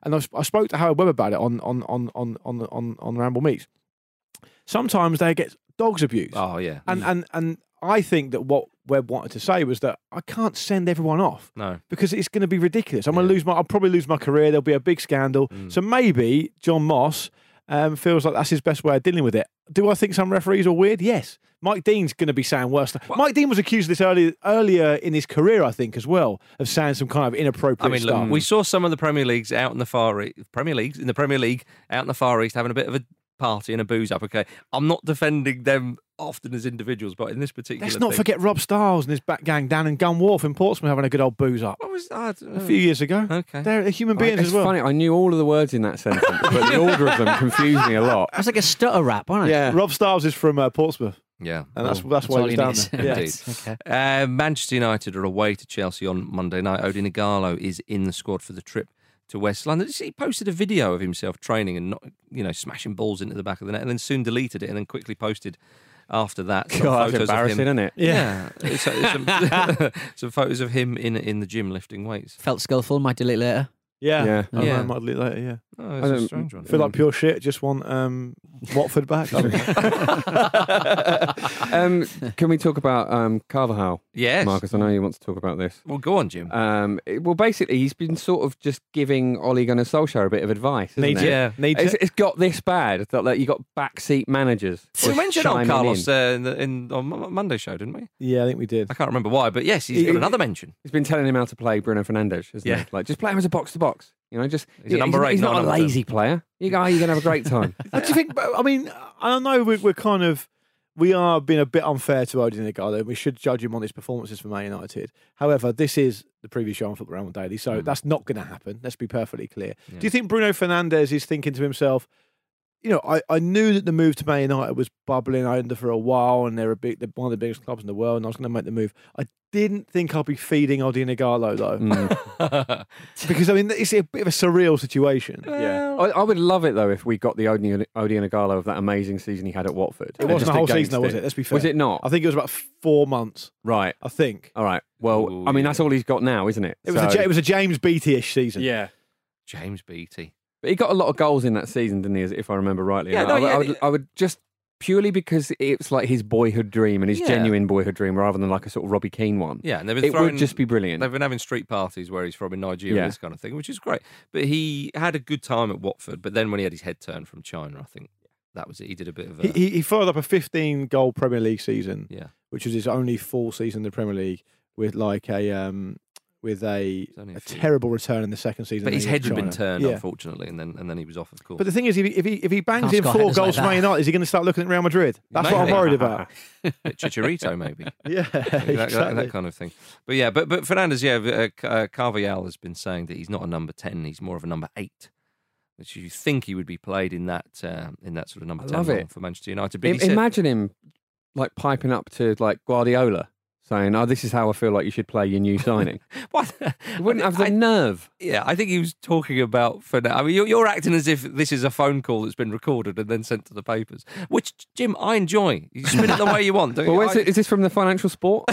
[SPEAKER 9] and I, I spoke to Howard Webb about it on on on on on on, on Ramble Meets. Sometimes they get dogs abused.
[SPEAKER 6] Oh yeah,
[SPEAKER 9] and and and I think that what Webb wanted to say was that I can't send everyone off.
[SPEAKER 6] No,
[SPEAKER 9] because it's going to be ridiculous. I'm going to lose my. I'll probably lose my career. There'll be a big scandal.
[SPEAKER 6] Mm.
[SPEAKER 9] So maybe John Moss um, feels like that's his best way of dealing with it. Do I think some referees are weird? Yes. Mike Dean's going to be saying worse. Well, Mike Dean was accused of this earlier earlier in his career, I think, as well, of saying some kind of inappropriate
[SPEAKER 6] I mean,
[SPEAKER 9] stuff.
[SPEAKER 6] look, we saw some of the Premier Leagues out in the far East, Premier Leagues in the Premier League out in the Far East having a bit of a party and a booze up. Okay, I'm not defending them often as individuals, but in this particular,
[SPEAKER 9] Let's not
[SPEAKER 6] thing,
[SPEAKER 9] forget Rob Stiles and his back gang down in Gun Wharf in Portsmouth having a good old booze up.
[SPEAKER 6] What was that?
[SPEAKER 9] A few years ago.
[SPEAKER 6] Okay,
[SPEAKER 9] they're human beings
[SPEAKER 8] it's
[SPEAKER 9] as well.
[SPEAKER 8] funny. I knew all of the words in that sentence, but the order of them confused me a lot.
[SPEAKER 7] It's like a stutter rap, wasn't it?
[SPEAKER 9] Yeah, Rob Stiles is from uh, Portsmouth.
[SPEAKER 6] Yeah,
[SPEAKER 9] and that's
[SPEAKER 6] oh,
[SPEAKER 9] that's why he was down
[SPEAKER 7] need.
[SPEAKER 9] there. Yeah.
[SPEAKER 6] Indeed. Okay. Uh, Manchester United are away to Chelsea on Monday night. Odin Igalo is in the squad for the trip to West London. He posted a video of himself training and not, you know, smashing balls into the back of the net, and then soon deleted it, and then quickly posted after that some
[SPEAKER 8] God, that's
[SPEAKER 6] photos of
[SPEAKER 8] embarrassing,
[SPEAKER 6] him.
[SPEAKER 8] isn't it?
[SPEAKER 6] Yeah, yeah. It's, it's some, some photos of him in in the gym lifting weights.
[SPEAKER 7] Felt skillful. Might delete later.
[SPEAKER 9] Yeah,
[SPEAKER 8] Yeah.
[SPEAKER 9] I
[SPEAKER 6] Yeah.
[SPEAKER 9] know, might delete later. Yeah,
[SPEAKER 6] Oh,
[SPEAKER 8] I
[SPEAKER 6] it's a
[SPEAKER 8] don't-
[SPEAKER 6] strange one.
[SPEAKER 9] feel like pure shit. Just want um, Watford back. I don't know.
[SPEAKER 8] um, can we talk about um, Carvajal?
[SPEAKER 6] Yes.
[SPEAKER 8] Marcus, I know you want to talk about this.
[SPEAKER 6] Well, go on, Jim.
[SPEAKER 8] Um, it- well, basically, he's been sort of just giving Ole Gunnar Solskjaer a bit of advice. Hasn't
[SPEAKER 9] Needs
[SPEAKER 8] it?
[SPEAKER 9] it.
[SPEAKER 6] Yeah.
[SPEAKER 9] Needs
[SPEAKER 8] It's,
[SPEAKER 9] it.
[SPEAKER 8] it's got this bad that like, you got backseat managers.
[SPEAKER 6] We
[SPEAKER 8] just
[SPEAKER 6] mentioned old
[SPEAKER 8] chiming
[SPEAKER 6] Carlos
[SPEAKER 8] in.
[SPEAKER 6] uh, in, the, in on Mo- Monday show, didn't we?
[SPEAKER 9] Yeah, I think we did.
[SPEAKER 6] I can't remember why, but yes, he's
[SPEAKER 8] He-
[SPEAKER 6] got another mention.
[SPEAKER 8] He's been telling him how to play Bruno Fernandes, hasn't
[SPEAKER 6] Yeah.
[SPEAKER 8] he? Like, just play him as a box to box. You know, just
[SPEAKER 6] He's a number eight,
[SPEAKER 8] He's
[SPEAKER 6] not
[SPEAKER 8] not
[SPEAKER 6] a
[SPEAKER 8] a
[SPEAKER 6] number
[SPEAKER 8] lazy player. You go, you're gonna have a great time.
[SPEAKER 9] What do you think? I mean, I know we're, we're kind of we are being a bit unfair to Odin Igalo. We should judge him on his performances for Man United. However, this is the previous show on Football Ramble Daily, so that's not going to happen. Let's be perfectly clear.
[SPEAKER 6] Yeah.
[SPEAKER 9] Do you think Bruno Fernandes is thinking to himself, you know, I, I knew that the move to Man United was bubbling under for a while, and they're a big, they're one of the biggest clubs in the world, and I was going to make the move. I didn't think I'd be feeding Odin Igalo though,
[SPEAKER 8] Mm.
[SPEAKER 9] because I mean it's a bit of a surreal situation.
[SPEAKER 8] Yeah, I, I would love it though if we got the Odin Odin Igalo of that amazing season he had at Watford.
[SPEAKER 9] It
[SPEAKER 8] And
[SPEAKER 9] wasn't
[SPEAKER 8] just
[SPEAKER 9] a whole
[SPEAKER 8] against
[SPEAKER 9] season, though, was it? Let's be fair.
[SPEAKER 8] Was it not?
[SPEAKER 9] I think it was about four months.
[SPEAKER 8] Right.
[SPEAKER 9] I think
[SPEAKER 8] All right. Well,
[SPEAKER 6] Ooh,
[SPEAKER 8] I mean
[SPEAKER 6] yeah.
[SPEAKER 8] that's all he's got now, isn't it?
[SPEAKER 9] it was.
[SPEAKER 8] So-
[SPEAKER 9] A, Ja- it was a James Beattie-ish season.
[SPEAKER 8] Yeah.
[SPEAKER 6] James Beattie.
[SPEAKER 8] But he got a lot of goals in that season, didn't he? as- If I remember rightly.
[SPEAKER 6] Yeah,
[SPEAKER 8] And
[SPEAKER 6] no,
[SPEAKER 8] I,
[SPEAKER 6] yeah,
[SPEAKER 8] I would,
[SPEAKER 6] yeah.
[SPEAKER 8] I would just purely because it's like his boyhood dream and his
[SPEAKER 6] Yeah.
[SPEAKER 8] genuine boyhood dream, rather than like a sort of Robbie Keane one.
[SPEAKER 6] Yeah, and they've been
[SPEAKER 8] It
[SPEAKER 6] throwing,
[SPEAKER 8] would just be brilliant.
[SPEAKER 6] They've been having street parties where he's from in Nigeria,
[SPEAKER 8] Yeah.
[SPEAKER 6] this kind of thing, which is great. But he had a good time at Watford. But then when he had his head turned from China, I think that was it. He did a bit of a
[SPEAKER 9] He, he he followed up a fifteen goal Premier League season,
[SPEAKER 6] yeah.
[SPEAKER 9] which was his only full season in the Premier League, with like a um with a,
[SPEAKER 6] only a
[SPEAKER 9] a
[SPEAKER 6] few.
[SPEAKER 9] terrible return in the second season.
[SPEAKER 6] But his
[SPEAKER 9] against
[SPEAKER 6] head had been
[SPEAKER 9] China.
[SPEAKER 6] turned,
[SPEAKER 9] Yeah.
[SPEAKER 6] unfortunately, and then and then he was off, of course.
[SPEAKER 9] But the thing is, if he if he, if he bangs
[SPEAKER 7] Can't
[SPEAKER 9] in
[SPEAKER 7] score
[SPEAKER 9] four
[SPEAKER 7] headers
[SPEAKER 9] goals
[SPEAKER 7] like
[SPEAKER 9] for Man
[SPEAKER 7] that.
[SPEAKER 9] United, is he going to start looking at Real Madrid? That's what I'm
[SPEAKER 6] Maybe.
[SPEAKER 9] worried about.
[SPEAKER 6] Chicharito, maybe.
[SPEAKER 9] Yeah,
[SPEAKER 6] that, that-
[SPEAKER 9] exactly.
[SPEAKER 6] that kind of thing. But yeah, but but Fernandes, yeah, uh, C- uh, Carvajal has been saying that he's not a number ten; he's more of a number eight, which you think he would be played in that uh, in that sort of number
[SPEAKER 8] I
[SPEAKER 6] ten
[SPEAKER 8] love
[SPEAKER 6] role
[SPEAKER 8] it.
[SPEAKER 6] for Manchester United. But
[SPEAKER 8] I-
[SPEAKER 6] he said,
[SPEAKER 8] imagine him like piping up to like Guardiola, saying, "Oh, this is how I feel like you should play your new signing."
[SPEAKER 6] what?
[SPEAKER 8] He wouldn't have the
[SPEAKER 6] I-
[SPEAKER 8] nerve.
[SPEAKER 6] Yeah, I think he was talking about Fernandes. I mean, you're, you're acting as if this is a phone call that's been recorded and then sent to the papers, which Jim, I enjoy. You spin it the way you want. Don't
[SPEAKER 8] Well,
[SPEAKER 6] you?
[SPEAKER 8] where's
[SPEAKER 6] I-
[SPEAKER 8] it, is this from the Financial Sport?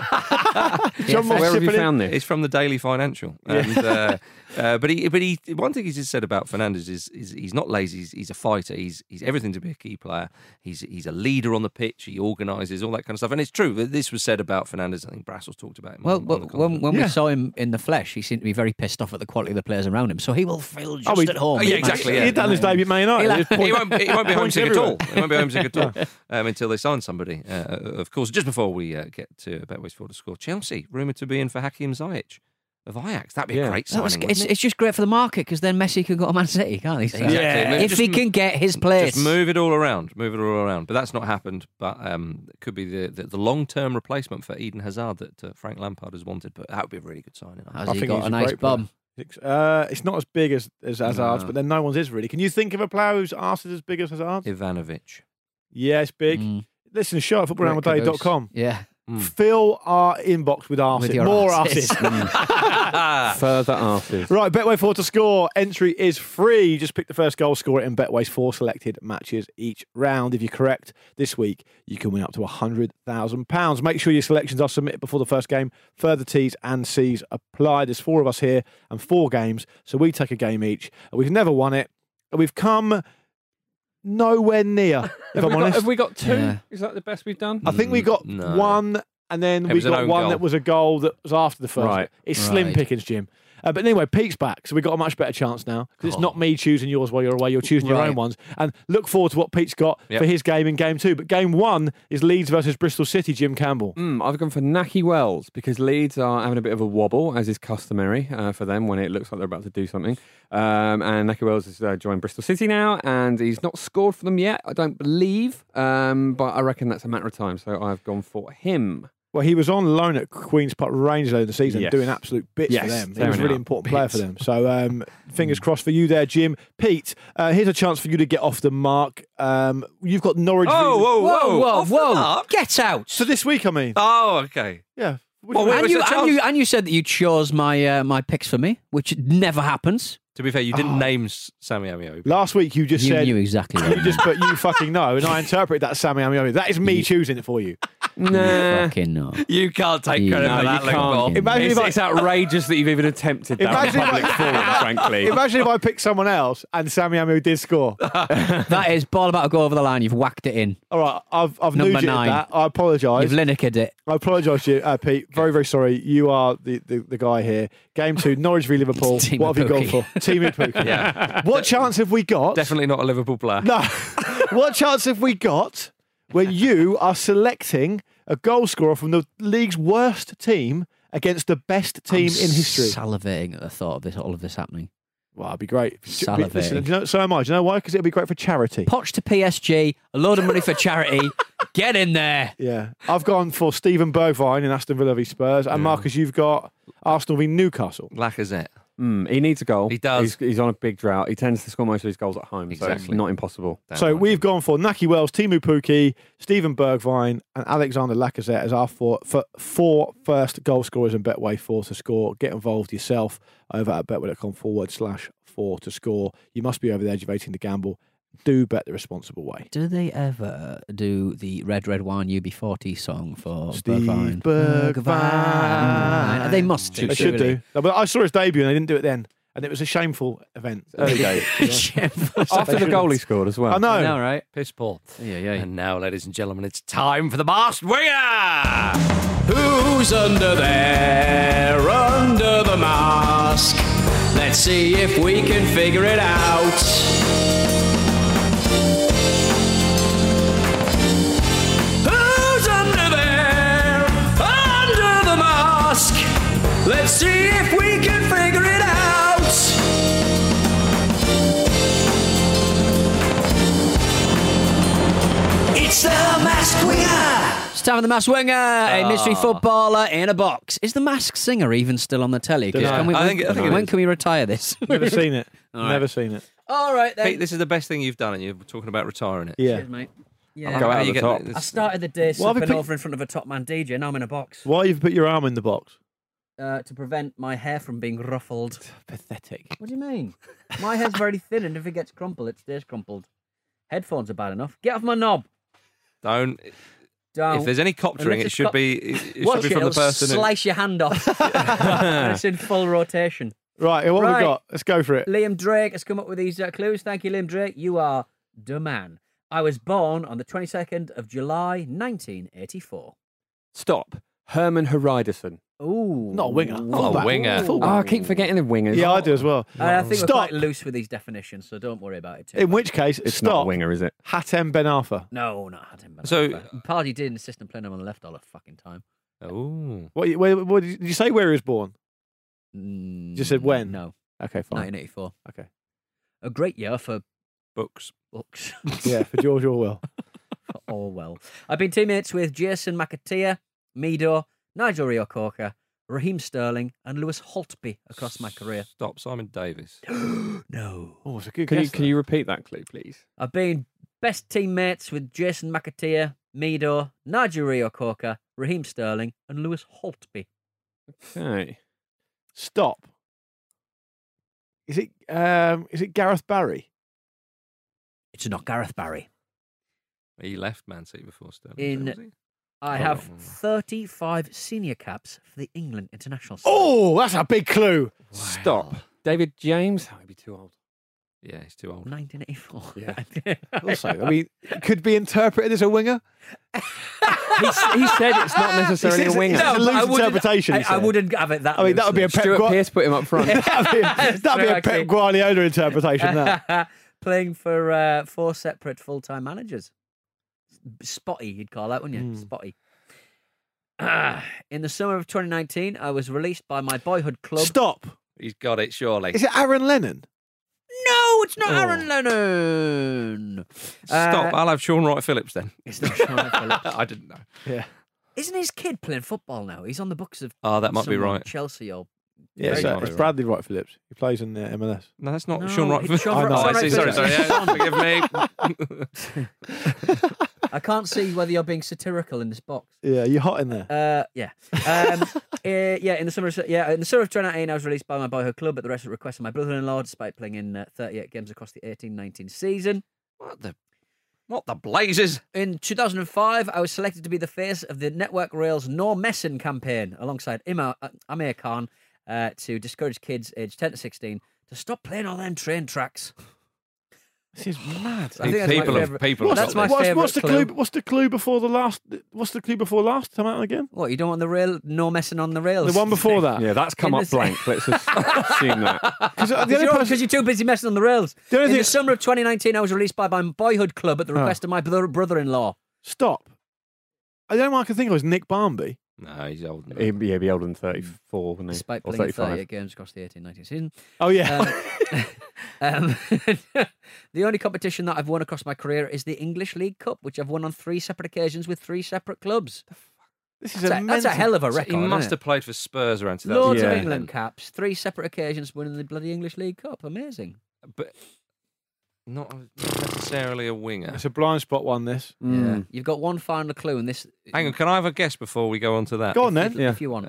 [SPEAKER 9] John Moss
[SPEAKER 8] Where have you
[SPEAKER 9] chipping in.
[SPEAKER 8] found this?
[SPEAKER 6] It's from the Daily Financial, and uh, uh, but he, but he, one thing he's just said about Fernandes is, is he's not lazy. He's, he's a fighter. He's he's everything to be a key player. He's he's a leader on the pitch. He organises all that kind of stuff, and it's true. This was said about Fernandes. I think Brassels talked about him.
[SPEAKER 7] Well,
[SPEAKER 6] on,
[SPEAKER 7] well
[SPEAKER 6] on the
[SPEAKER 7] when,
[SPEAKER 6] continent.
[SPEAKER 7] when
[SPEAKER 9] Yeah.
[SPEAKER 7] we saw him in the flesh, he seemed to be very pissed off at the quality of the players around him. So he will feel just
[SPEAKER 9] he-
[SPEAKER 7] at home.
[SPEAKER 6] oh, yeah, exactly, yeah.
[SPEAKER 9] He'd done his debut at Man United.
[SPEAKER 7] He'll-
[SPEAKER 9] Just point-
[SPEAKER 6] he won't, he won't be
[SPEAKER 9] points
[SPEAKER 6] homesick at all.
[SPEAKER 9] everywhere.
[SPEAKER 6] He won't be homesick at all um, until they sign somebody. Uh, of course, just before we uh, get to Betway's Forward to score, Chelsea rumoured to be in for Hakim Ziyech of Ajax. That'd be
[SPEAKER 8] Yeah.
[SPEAKER 6] a great
[SPEAKER 7] That
[SPEAKER 6] signing.
[SPEAKER 7] was,
[SPEAKER 6] wouldn't
[SPEAKER 7] it's,
[SPEAKER 6] it?
[SPEAKER 7] it's just great for the market because then Messi can go to Man City, can't he? So-
[SPEAKER 6] Exactly.
[SPEAKER 9] Yeah.
[SPEAKER 7] If
[SPEAKER 6] Just
[SPEAKER 7] he
[SPEAKER 6] m-
[SPEAKER 7] can get his place.
[SPEAKER 6] Just move it all around, move it all around. But that's not happened. But um, it could be the, the, the long-term replacement for Eden Hazard that uh, Frank Lampard has wanted. But that would be a really good signing. I
[SPEAKER 7] Has
[SPEAKER 6] think.
[SPEAKER 7] he
[SPEAKER 9] think
[SPEAKER 7] got
[SPEAKER 9] he's
[SPEAKER 7] a
[SPEAKER 9] a
[SPEAKER 7] nice
[SPEAKER 9] great player.
[SPEAKER 7] bum?
[SPEAKER 9] It's, uh, it's not as big as, as Hazard's,
[SPEAKER 6] No.
[SPEAKER 9] but then no one's is really. Can you think of a player whose arse is as big as Hazard's?
[SPEAKER 6] Ivanovic.
[SPEAKER 9] Yeah, it's big.
[SPEAKER 7] Mm.
[SPEAKER 9] Listen to show at football ramble daily dot com.
[SPEAKER 7] Yeah.
[SPEAKER 9] Fill our inbox with arses.
[SPEAKER 7] With your
[SPEAKER 9] More
[SPEAKER 7] arses.
[SPEAKER 9] arses.
[SPEAKER 8] Further arses.
[SPEAKER 9] Right, Betway four to score. Entry is free. You just pick the first goal scorer in Betway's four selected matches each round. If you're correct this week, you can win up to one hundred thousand pounds. Make sure your selections are submitted before the first game. Further T's and C's apply. There's four of us here and four games, so we take a game each. We've never won it. We've come nowhere near, if
[SPEAKER 8] have,
[SPEAKER 9] I'm
[SPEAKER 8] we got,
[SPEAKER 9] honest.
[SPEAKER 8] have we got two?
[SPEAKER 7] Yeah.
[SPEAKER 8] Is that the best we've done?
[SPEAKER 9] I think we got
[SPEAKER 6] No.
[SPEAKER 9] one, and then
[SPEAKER 6] It
[SPEAKER 9] we
[SPEAKER 6] was an
[SPEAKER 9] got
[SPEAKER 6] own
[SPEAKER 9] one
[SPEAKER 6] goal.
[SPEAKER 9] that was a goal that was after the first.
[SPEAKER 8] Right.
[SPEAKER 9] It's slim
[SPEAKER 7] Right.
[SPEAKER 9] pickings, Jim. Uh, but anyway, Pete's back, so we've got a much better chance now because it's not me choosing yours while you're away. You're choosing your
[SPEAKER 7] Right.
[SPEAKER 9] own ones. And look forward to what Pete's got
[SPEAKER 6] Yep.
[SPEAKER 9] for his game in game two. But game one is Leeds versus Bristol City, Jim Campbell.
[SPEAKER 8] Mm, I've gone for Nahki Wells because Leeds are having a bit of a wobble, as is customary uh, for them when it looks like they're about to do something. Um, and Nahki Wells has uh, joined Bristol City now, and he's not scored for them yet, I don't believe. Um, but I reckon that's a matter of time, so I've gone for him.
[SPEAKER 9] Well, he was on loan at Queen's Park Rangers in the season,
[SPEAKER 8] Yes.
[SPEAKER 9] doing absolute bits
[SPEAKER 8] Yes,
[SPEAKER 9] for them. He
[SPEAKER 8] tearing
[SPEAKER 9] was a really
[SPEAKER 8] out
[SPEAKER 9] important player for
[SPEAKER 8] bits.
[SPEAKER 9] them. So um, fingers crossed for you there, Jim. Pete, uh, here's a chance for you to get off the mark. Um, you've got Norwich.
[SPEAKER 6] Oh,
[SPEAKER 9] v-
[SPEAKER 6] whoa, whoa,
[SPEAKER 7] Whoa, whoa,
[SPEAKER 6] Off the
[SPEAKER 7] whoa!
[SPEAKER 6] mark?
[SPEAKER 7] Get out!
[SPEAKER 9] So this week, I mean.
[SPEAKER 6] Oh, okay.
[SPEAKER 9] Yeah. What
[SPEAKER 6] Well,
[SPEAKER 9] do you
[SPEAKER 6] wait,
[SPEAKER 9] mean?
[SPEAKER 6] was
[SPEAKER 7] And
[SPEAKER 6] it
[SPEAKER 7] you,
[SPEAKER 6] a
[SPEAKER 7] and,
[SPEAKER 6] chance?
[SPEAKER 7] you, and you said that you chose my uh, my picks for me, which never happens.
[SPEAKER 6] To be fair, you
[SPEAKER 9] Oh.
[SPEAKER 6] didn't name S- Sammy Amiobi.
[SPEAKER 9] Last week you just
[SPEAKER 7] You
[SPEAKER 9] said
[SPEAKER 7] knew exactly what
[SPEAKER 9] you just put you fucking know, and I interpret that as Sammy Amiobi. That is me choosing it for you.
[SPEAKER 8] Nah.
[SPEAKER 7] fucking no.
[SPEAKER 6] You can't take
[SPEAKER 7] You-
[SPEAKER 6] credit
[SPEAKER 7] No,
[SPEAKER 6] for
[SPEAKER 8] you
[SPEAKER 6] that, Luke
[SPEAKER 8] can't.
[SPEAKER 6] Ball.
[SPEAKER 9] Imagine
[SPEAKER 8] It's,
[SPEAKER 9] if I-
[SPEAKER 8] it's outrageous that you've even attempted that on
[SPEAKER 9] Imagine if
[SPEAKER 8] public
[SPEAKER 9] I-
[SPEAKER 8] forum, frankly.
[SPEAKER 9] Imagine if I picked someone else and Sammy Amiobi did score.
[SPEAKER 7] That is ball about to go over the line. You've whacked it in.
[SPEAKER 9] All right, I've I've
[SPEAKER 7] Number
[SPEAKER 9] nudged
[SPEAKER 7] nine.
[SPEAKER 9] that. I apologise.
[SPEAKER 7] You've lineared it.
[SPEAKER 9] I apologise to you, uh, Pete. Very, very sorry. You are the, the, the guy here. Game two, Norwich v Liverpool.
[SPEAKER 7] Team
[SPEAKER 9] What have you gone
[SPEAKER 7] Pookie.
[SPEAKER 9] for? Team Pookie.
[SPEAKER 6] Yeah.
[SPEAKER 9] What chance have we got?
[SPEAKER 6] Definitely not a Liverpool player.
[SPEAKER 9] No. What chance have we got when you are selecting a goal scorer from the league's worst team against the best team
[SPEAKER 7] I'm
[SPEAKER 9] in history?
[SPEAKER 7] Salivating at the thought of this, all of this happening.
[SPEAKER 9] Well, it'd be great.
[SPEAKER 7] Salivating.
[SPEAKER 9] Listen, do you know, so am I. Do you know why? Because it'll be great for charity.
[SPEAKER 7] Poch to P S G, a load of money for charity. Get in there.
[SPEAKER 9] Yeah. I've gone for Stephen Bergwijn in Aston Villa v Spurs. And Marcus, you've got Arsenal v Newcastle.
[SPEAKER 6] Lacazette.
[SPEAKER 8] Mm, he needs a goal.
[SPEAKER 6] He does.
[SPEAKER 8] He's, he's on a big drought. He tends to score most of his goals at home, so
[SPEAKER 6] Exactly.
[SPEAKER 8] it's not impossible.
[SPEAKER 6] Damn
[SPEAKER 9] So
[SPEAKER 6] right.
[SPEAKER 9] we've gone for Nahki Wells, Timu Pukki, Stephen Bergwijn, and Alexander Lacazette as our four, for four first goal scorers in Betway four to score. Get involved yourself over at betway.com forward slash four to score. You must be over the age of eighteen to gamble. Do bet the responsible way.
[SPEAKER 7] Do they ever do the Red Red Wine U B forty song for
[SPEAKER 9] Steve
[SPEAKER 7] Bergwijn?
[SPEAKER 9] Bergwijn.
[SPEAKER 7] They must do.
[SPEAKER 9] They should
[SPEAKER 7] surely.
[SPEAKER 9] do. No, but I saw his debut and they didn't do it then. And it was a shameful event.
[SPEAKER 8] Early days.
[SPEAKER 7] Shameful.
[SPEAKER 8] After the goal he scored as well.
[SPEAKER 9] I know.
[SPEAKER 7] I know, right?
[SPEAKER 6] Piss poor.
[SPEAKER 7] Yeah, yeah.
[SPEAKER 6] And now, ladies and gentlemen, it's time for the masked winger.
[SPEAKER 7] Who's under there, under the mask? Let's see if we can figure it out. Who's under there, under the mask? Let's see if we can figure it out. It's the masked winger. It's time for the masked winger, a mystery footballer in a box. Is the masked singer even still on the telly? 'Cause
[SPEAKER 9] Dunno.
[SPEAKER 7] Can we,
[SPEAKER 6] I think- I think it
[SPEAKER 7] when
[SPEAKER 6] is.
[SPEAKER 7] can we retire this?
[SPEAKER 9] Never seen it.
[SPEAKER 7] All right.
[SPEAKER 9] Never seen it.
[SPEAKER 7] All right then.
[SPEAKER 6] Pete, this is the best thing you've done, and you're talking about retiring it.
[SPEAKER 9] Yeah.
[SPEAKER 7] Cheers, mate.
[SPEAKER 8] Go
[SPEAKER 7] Yeah.
[SPEAKER 8] out
[SPEAKER 6] How
[SPEAKER 8] at
[SPEAKER 6] you
[SPEAKER 8] the
[SPEAKER 6] get
[SPEAKER 8] top.
[SPEAKER 6] this-
[SPEAKER 7] I started the day
[SPEAKER 9] Why have we
[SPEAKER 7] slipping
[SPEAKER 9] put-
[SPEAKER 7] over in front of a top man D J. Now I'm in a box
[SPEAKER 9] Why have you put your arm in the box?
[SPEAKER 7] uh, to prevent my hair from being ruffled.
[SPEAKER 9] Pathetic.
[SPEAKER 7] What do you mean? My hair's very thin, and if it gets crumpled, it stays crumpled. Headphones are bad enough. Get off my knob.
[SPEAKER 6] Don't.
[SPEAKER 7] Don't.
[SPEAKER 6] If there's any coptering,
[SPEAKER 7] Unless
[SPEAKER 6] it
[SPEAKER 7] it's
[SPEAKER 6] should
[SPEAKER 7] cop-
[SPEAKER 6] be. It, it
[SPEAKER 7] Watch
[SPEAKER 6] should be from
[SPEAKER 7] it,
[SPEAKER 6] the
[SPEAKER 7] it'll
[SPEAKER 6] person. who-
[SPEAKER 7] slice your hand off. And it's in full rotation.
[SPEAKER 9] Right, what have
[SPEAKER 7] Right.
[SPEAKER 9] we got? Let's go for it.
[SPEAKER 7] Liam Drake has come up with these uh, clues. Thank you, Liam Drake. You are the man. I was born on the twenty-second of July, nineteen eighty-four.
[SPEAKER 8] Stop. Herman Hreiderson.
[SPEAKER 7] Ooh.
[SPEAKER 9] Not a winger.
[SPEAKER 6] Not a
[SPEAKER 9] Fullback.
[SPEAKER 6] winger.
[SPEAKER 8] Oh, I keep forgetting the wingers.
[SPEAKER 9] Yeah, I do as well.
[SPEAKER 7] I, I think
[SPEAKER 9] Stop.
[SPEAKER 7] we're quite loose with these definitions, so don't worry about it too
[SPEAKER 9] In
[SPEAKER 7] much.
[SPEAKER 9] which case,
[SPEAKER 8] It's
[SPEAKER 9] stop.
[SPEAKER 8] not a winger, is it?
[SPEAKER 9] Hatem Ben Arfa.
[SPEAKER 7] No, not had him.
[SPEAKER 6] So-
[SPEAKER 7] Pardy did insist on playing him on the left all the fucking time.
[SPEAKER 6] Oh.
[SPEAKER 9] What, where, what, did you say where he was born?
[SPEAKER 7] Mm,
[SPEAKER 9] just said when?
[SPEAKER 7] No,
[SPEAKER 9] Okay, fine.
[SPEAKER 7] nineteen eighty-four.
[SPEAKER 9] Okay.
[SPEAKER 7] A great year for
[SPEAKER 6] Books.
[SPEAKER 7] books.
[SPEAKER 9] Yeah, for George Orwell.
[SPEAKER 7] Orwell. I've been teammates with Jason McAteer, Mido, Nigel Reo-Coker, Raheem Sterling, and Lewis Holtby across my career.
[SPEAKER 6] Stop, Simon Davis.
[SPEAKER 7] No.
[SPEAKER 9] Oh, it's a good
[SPEAKER 8] Can you,
[SPEAKER 9] guess.
[SPEAKER 8] can you repeat that clue, please?
[SPEAKER 7] I've been best teammates with Jason McAteer, Mido, Nigel Reo-Coker, Raheem Sterling, and Lewis Holtby.
[SPEAKER 8] Okay.
[SPEAKER 9] Stop. Is it um is it Gareth Barry?
[SPEAKER 7] It's not Gareth Barry.
[SPEAKER 6] He left Man City before Sterling.
[SPEAKER 7] In
[SPEAKER 6] was he?
[SPEAKER 7] I
[SPEAKER 6] Oh,
[SPEAKER 7] have
[SPEAKER 6] no.
[SPEAKER 7] thirty-five senior caps for the England international side.
[SPEAKER 9] Oh, that's a big clue.
[SPEAKER 8] Stop. David James? That would be too old.
[SPEAKER 6] Yeah, he's too old.
[SPEAKER 7] nineteen eighty-four.
[SPEAKER 8] Yeah.
[SPEAKER 9] Also, I mean, it could be interpreted as a winger.
[SPEAKER 8] he, he said it's not necessarily
[SPEAKER 9] He says
[SPEAKER 8] a winger.
[SPEAKER 9] it's a
[SPEAKER 7] but
[SPEAKER 9] loose
[SPEAKER 7] I wouldn't-
[SPEAKER 9] interpretation. he
[SPEAKER 7] I, I
[SPEAKER 9] said.
[SPEAKER 7] wouldn't have it that
[SPEAKER 9] I mean, that would be a
[SPEAKER 7] loosely.
[SPEAKER 9] Pep
[SPEAKER 8] Stuart
[SPEAKER 9] Gua-
[SPEAKER 8] Pearce put him up front.
[SPEAKER 9] that'd be a, that'd be a
[SPEAKER 7] True, actually.
[SPEAKER 9] Pep Guardiola interpretation. That.
[SPEAKER 7] Playing for uh, four separate full-time managers. Spotty, you'd call that, wouldn't you?
[SPEAKER 9] Mm.
[SPEAKER 7] Spotty. Ah, in the summer of twenty nineteen, I was released by my boyhood club.
[SPEAKER 9] Stop.
[SPEAKER 6] He's got it, surely.
[SPEAKER 9] Is it Aaron Lennon?
[SPEAKER 7] No, it's not
[SPEAKER 9] Oh.
[SPEAKER 7] Aaron Lennon.
[SPEAKER 6] Stop.
[SPEAKER 7] Uh,
[SPEAKER 6] I'll have Sean Wright Phillips then.
[SPEAKER 7] It's not Sean Phillips.
[SPEAKER 6] I didn't know.
[SPEAKER 9] Yeah.
[SPEAKER 7] Isn't his kid playing football now? He's on the books of
[SPEAKER 6] Oh, that might be
[SPEAKER 7] someone,
[SPEAKER 6] right.
[SPEAKER 7] Chelsea or
[SPEAKER 9] Yeah,
[SPEAKER 6] Very
[SPEAKER 9] so
[SPEAKER 6] nice.
[SPEAKER 9] it's Bradley Wright Phillips. He plays in the M L S.
[SPEAKER 6] No, that's not
[SPEAKER 7] No,
[SPEAKER 6] Sean Wright
[SPEAKER 7] it's
[SPEAKER 6] Phillips.
[SPEAKER 7] Sean
[SPEAKER 9] Wright-
[SPEAKER 6] Oh, I
[SPEAKER 9] Sean
[SPEAKER 6] see.
[SPEAKER 9] Wright
[SPEAKER 6] Sorry, sorry.
[SPEAKER 7] Phillips.
[SPEAKER 6] Yeah, forgive me.
[SPEAKER 7] I can't see whether you're being satirical in this box.
[SPEAKER 9] Yeah, you're hot in there.
[SPEAKER 7] Uh, yeah. Um, uh, yeah, in the summer, of, yeah, in the summer of twenty nineteen, I was released by my boyhood club at the rest of the request of my brother-in-law, despite playing in uh, thirty-eight games across the eighteen nineteen season.
[SPEAKER 6] What the? What the blazes?
[SPEAKER 7] In two thousand five, I was selected to be the face of the Network Rail's No Messing campaign, alongside Ima, uh, Amir Khan, uh, to discourage kids aged ten to sixteen to stop playing on them train tracks.
[SPEAKER 9] This is mad.
[SPEAKER 7] I think that's
[SPEAKER 6] people
[SPEAKER 7] my
[SPEAKER 6] have-
[SPEAKER 7] favourite.
[SPEAKER 6] people have
[SPEAKER 7] That's
[SPEAKER 6] got
[SPEAKER 7] my
[SPEAKER 6] this.
[SPEAKER 9] What's,
[SPEAKER 7] favourite
[SPEAKER 9] what's the
[SPEAKER 7] clue.
[SPEAKER 9] clue? What's the clue before the last? What's the clue before last? Come out again.
[SPEAKER 7] What, you don't want the rail? No messing on the rails.
[SPEAKER 9] The one before that.
[SPEAKER 8] Yeah, that's come
[SPEAKER 7] In
[SPEAKER 8] up
[SPEAKER 7] the-
[SPEAKER 8] blank. Let's just assume that.
[SPEAKER 9] Because the
[SPEAKER 7] Because
[SPEAKER 9] only
[SPEAKER 7] you're,
[SPEAKER 9] person-
[SPEAKER 7] 'cause you're too busy messing on the rails.
[SPEAKER 9] The only
[SPEAKER 7] In
[SPEAKER 9] thing-
[SPEAKER 7] the summer of twenty nineteen, I was released by my boyhood club at the
[SPEAKER 9] Oh.
[SPEAKER 7] request of my brother- brother-in-law.
[SPEAKER 9] Stop. The only one I can think of is Nick Barmby.
[SPEAKER 6] No, he's old. enough.
[SPEAKER 8] He'd be, yeah, he'd be older than thirty-four, wouldn't he?
[SPEAKER 7] Despite
[SPEAKER 8] Or
[SPEAKER 7] playing in
[SPEAKER 8] thirty-five.
[SPEAKER 7] thirty-eight games across the eighteen nineteen season.
[SPEAKER 9] Oh yeah.
[SPEAKER 7] Um, um, the only competition that I've won across my career is the English League Cup, which I've won on three separate occasions with three separate clubs.
[SPEAKER 9] this is
[SPEAKER 7] That's a, that's a
[SPEAKER 9] mental-
[SPEAKER 7] hell of a
[SPEAKER 6] So
[SPEAKER 7] record.
[SPEAKER 6] he must
[SPEAKER 7] isn't
[SPEAKER 6] have played for Spurs around two
[SPEAKER 7] it?
[SPEAKER 6] thousand.
[SPEAKER 7] Loads of
[SPEAKER 8] Yeah.
[SPEAKER 7] England caps, three separate occasions winning the bloody English League Cup. Amazing.
[SPEAKER 6] But not necessarily a winger.
[SPEAKER 9] It's a blind spot one. This.
[SPEAKER 7] Yeah.
[SPEAKER 8] Mm.
[SPEAKER 7] You've got one final clue, and this.
[SPEAKER 6] Hang on, can I have a guess before we go on to that?
[SPEAKER 9] Go on then.
[SPEAKER 7] if,
[SPEAKER 8] Yeah.
[SPEAKER 7] if you want.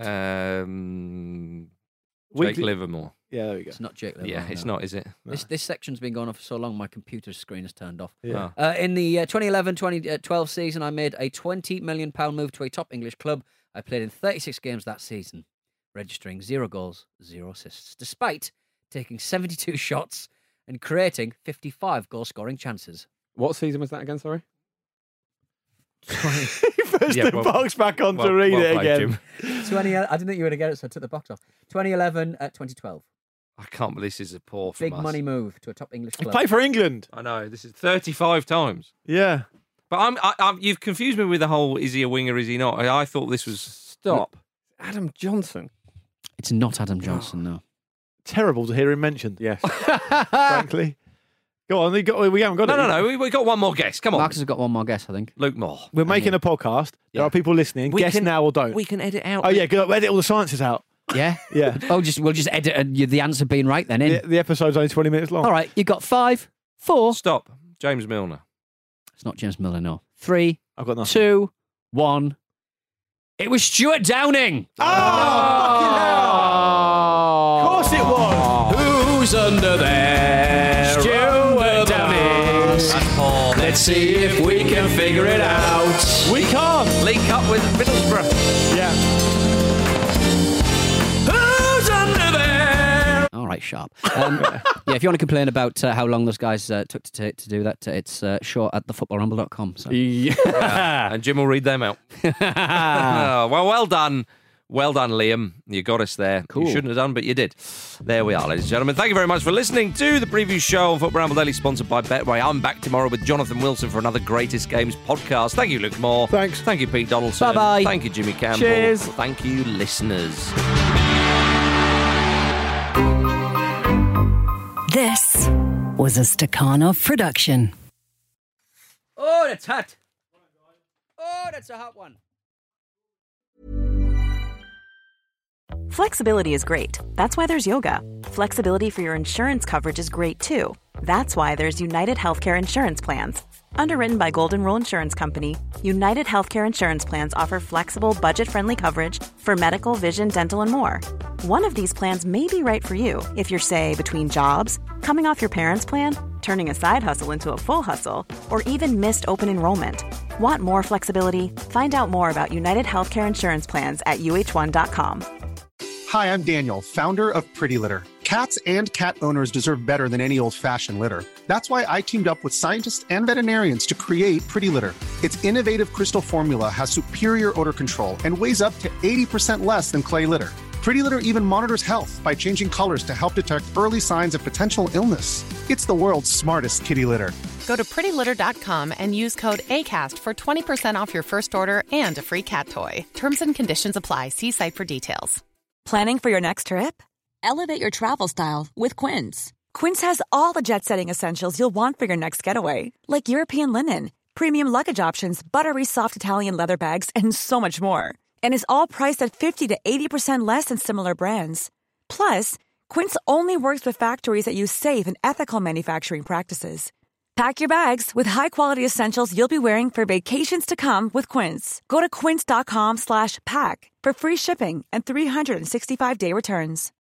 [SPEAKER 6] Um, Jake
[SPEAKER 9] Weekly-
[SPEAKER 6] Livermore.
[SPEAKER 9] Yeah, there we go.
[SPEAKER 7] It's not Jake Livermore.
[SPEAKER 6] Yeah, it's
[SPEAKER 7] no.
[SPEAKER 6] not, is it?
[SPEAKER 7] This this section's been going on for so long, my computer screen has turned off.
[SPEAKER 9] Yeah.
[SPEAKER 6] Oh.
[SPEAKER 7] Uh, in the uh, twenty eleven twenty twelve season, I made a twenty million pound move to a top English club. I played in thirty-six games that season, registering zero goals, zero assists, despite taking seventy-two shots and creating fifty-five goal-scoring chances.
[SPEAKER 8] What season was that again, sorry?
[SPEAKER 9] First
[SPEAKER 6] Yeah,
[SPEAKER 9] the
[SPEAKER 6] well-
[SPEAKER 9] box back on
[SPEAKER 6] well-
[SPEAKER 9] to read
[SPEAKER 6] well
[SPEAKER 9] it
[SPEAKER 6] played,
[SPEAKER 9] again.
[SPEAKER 6] Jim.
[SPEAKER 7] twenty. I didn't think you were going to get it, so I took the box off. twenty eleven at twenty twelve.
[SPEAKER 6] I can't believe this is a poor from
[SPEAKER 7] Big
[SPEAKER 6] us.
[SPEAKER 7] money move to a top English
[SPEAKER 9] He
[SPEAKER 7] club.
[SPEAKER 9] played for England.
[SPEAKER 6] I know, this is thirty-five times.
[SPEAKER 9] Yeah.
[SPEAKER 6] But I'm, I, I'm, you've confused me with the whole, is he a winger, is he not? I, I thought this was...
[SPEAKER 8] Stop. Adam Johnson.
[SPEAKER 7] It's not Adam Johnson, no.
[SPEAKER 9] Terrible to hear him mentioned.
[SPEAKER 8] Yes.
[SPEAKER 9] Frankly. Go on. We, got, we haven't got
[SPEAKER 6] No,
[SPEAKER 9] it.
[SPEAKER 6] no, no, we, we got one more guess. Come on.
[SPEAKER 7] Marcus has got one more guess, I think.
[SPEAKER 6] Luke Moore.
[SPEAKER 9] We're making a podcast. There
[SPEAKER 6] Yeah.
[SPEAKER 9] are people listening.
[SPEAKER 6] We
[SPEAKER 9] Guess
[SPEAKER 6] can-
[SPEAKER 9] now or don't.
[SPEAKER 6] We can edit out...
[SPEAKER 9] Oh yeah, good. Edit all the sciences out.
[SPEAKER 7] Yeah?
[SPEAKER 9] Yeah.
[SPEAKER 7] Oh, just we'll just edit uh, the answer being right then. In.
[SPEAKER 9] The, the episode's only twenty minutes long.
[SPEAKER 7] All right, you got five, four.
[SPEAKER 6] Stop. James Milner.
[SPEAKER 7] It's not James Miller, no. Three,
[SPEAKER 9] I've got nothing.
[SPEAKER 7] two, one. It was Stuart Downing.
[SPEAKER 9] Oh, fucking hell! Of course it was.
[SPEAKER 7] Who's under there? Stuart Downing.
[SPEAKER 6] That's Paul.
[SPEAKER 7] Let's see if we can figure it out.
[SPEAKER 9] We can't.
[SPEAKER 6] Link up with Middlesbrough.
[SPEAKER 9] Yeah.
[SPEAKER 7] Who's under there? All right, sharp. Um, yeah, if you want to complain about uh, how long those guys uh, took to, t- to do that, uh, it's uh, short at the football rumble dot com. So.
[SPEAKER 8] Yeah.
[SPEAKER 6] And Jim will read them out. Oh, well, well done. Well done, Liam. You got us there.
[SPEAKER 7] Cool.
[SPEAKER 6] You shouldn't have done, but you did. There we are, ladies and gentlemen. Thank you very much for listening to the preview show on Football Ramble Daily, sponsored by Betway. I'm back tomorrow with Jonathan Wilson for another Greatest Games podcast. Thank you, Luke Moore.
[SPEAKER 9] Thanks.
[SPEAKER 6] Thank you, Pete Donaldson.
[SPEAKER 7] Bye-bye.
[SPEAKER 6] Thank you, Jimmy Campbell.
[SPEAKER 7] Cheers.
[SPEAKER 6] Thank you, listeners.
[SPEAKER 14] This was a Stakhanov production.
[SPEAKER 7] Oh, that's hot. Oh, that's a hot one.
[SPEAKER 12] Flexibility is great. That's why there's yoga. Flexibility for your insurance coverage is great too. That's why there's United Healthcare Insurance Plans. Underwritten by Golden Rule Insurance Company, United Healthcare Insurance Plans offer flexible, budget-friendly coverage for medical, vision, dental, and more. One of these plans may be right for you if you're, say, between jobs, coming off your parents' plan, turning a side hustle into a full hustle, or even missed open enrollment. Want more flexibility? Find out more about United Healthcare Insurance Plans at U H one dot com.
[SPEAKER 15] Hi, I'm Daniel, founder of Pretty Litter. Cats and cat owners deserve better than any old-fashioned litter. That's why I teamed up with scientists and veterinarians to create Pretty Litter. Its innovative crystal formula has superior odor control and weighs up to eighty percent less than clay litter. Pretty Litter even monitors health by changing colors to help detect early signs of potential illness. It's the world's smartest kitty litter.
[SPEAKER 5] Go to pretty litter dot com and use code ACAST for twenty percent off your first order and a free cat toy. Terms and conditions apply. See site for details.
[SPEAKER 12] Planning for your next trip?
[SPEAKER 11] Elevate your travel style with Quince.
[SPEAKER 12] Quince has all the jet-setting essentials you'll want for your next getaway, like European linen, premium luggage options, buttery soft Italian leather bags, and so much more. And is all priced at fifty to eighty percent less than similar brands. Plus, Quince only works with factories that use safe and ethical manufacturing practices. Pack your bags with high-quality essentials you'll be wearing for vacations to come with Quince. Go to quince dot com slash pack for free shipping and three sixty-five day returns.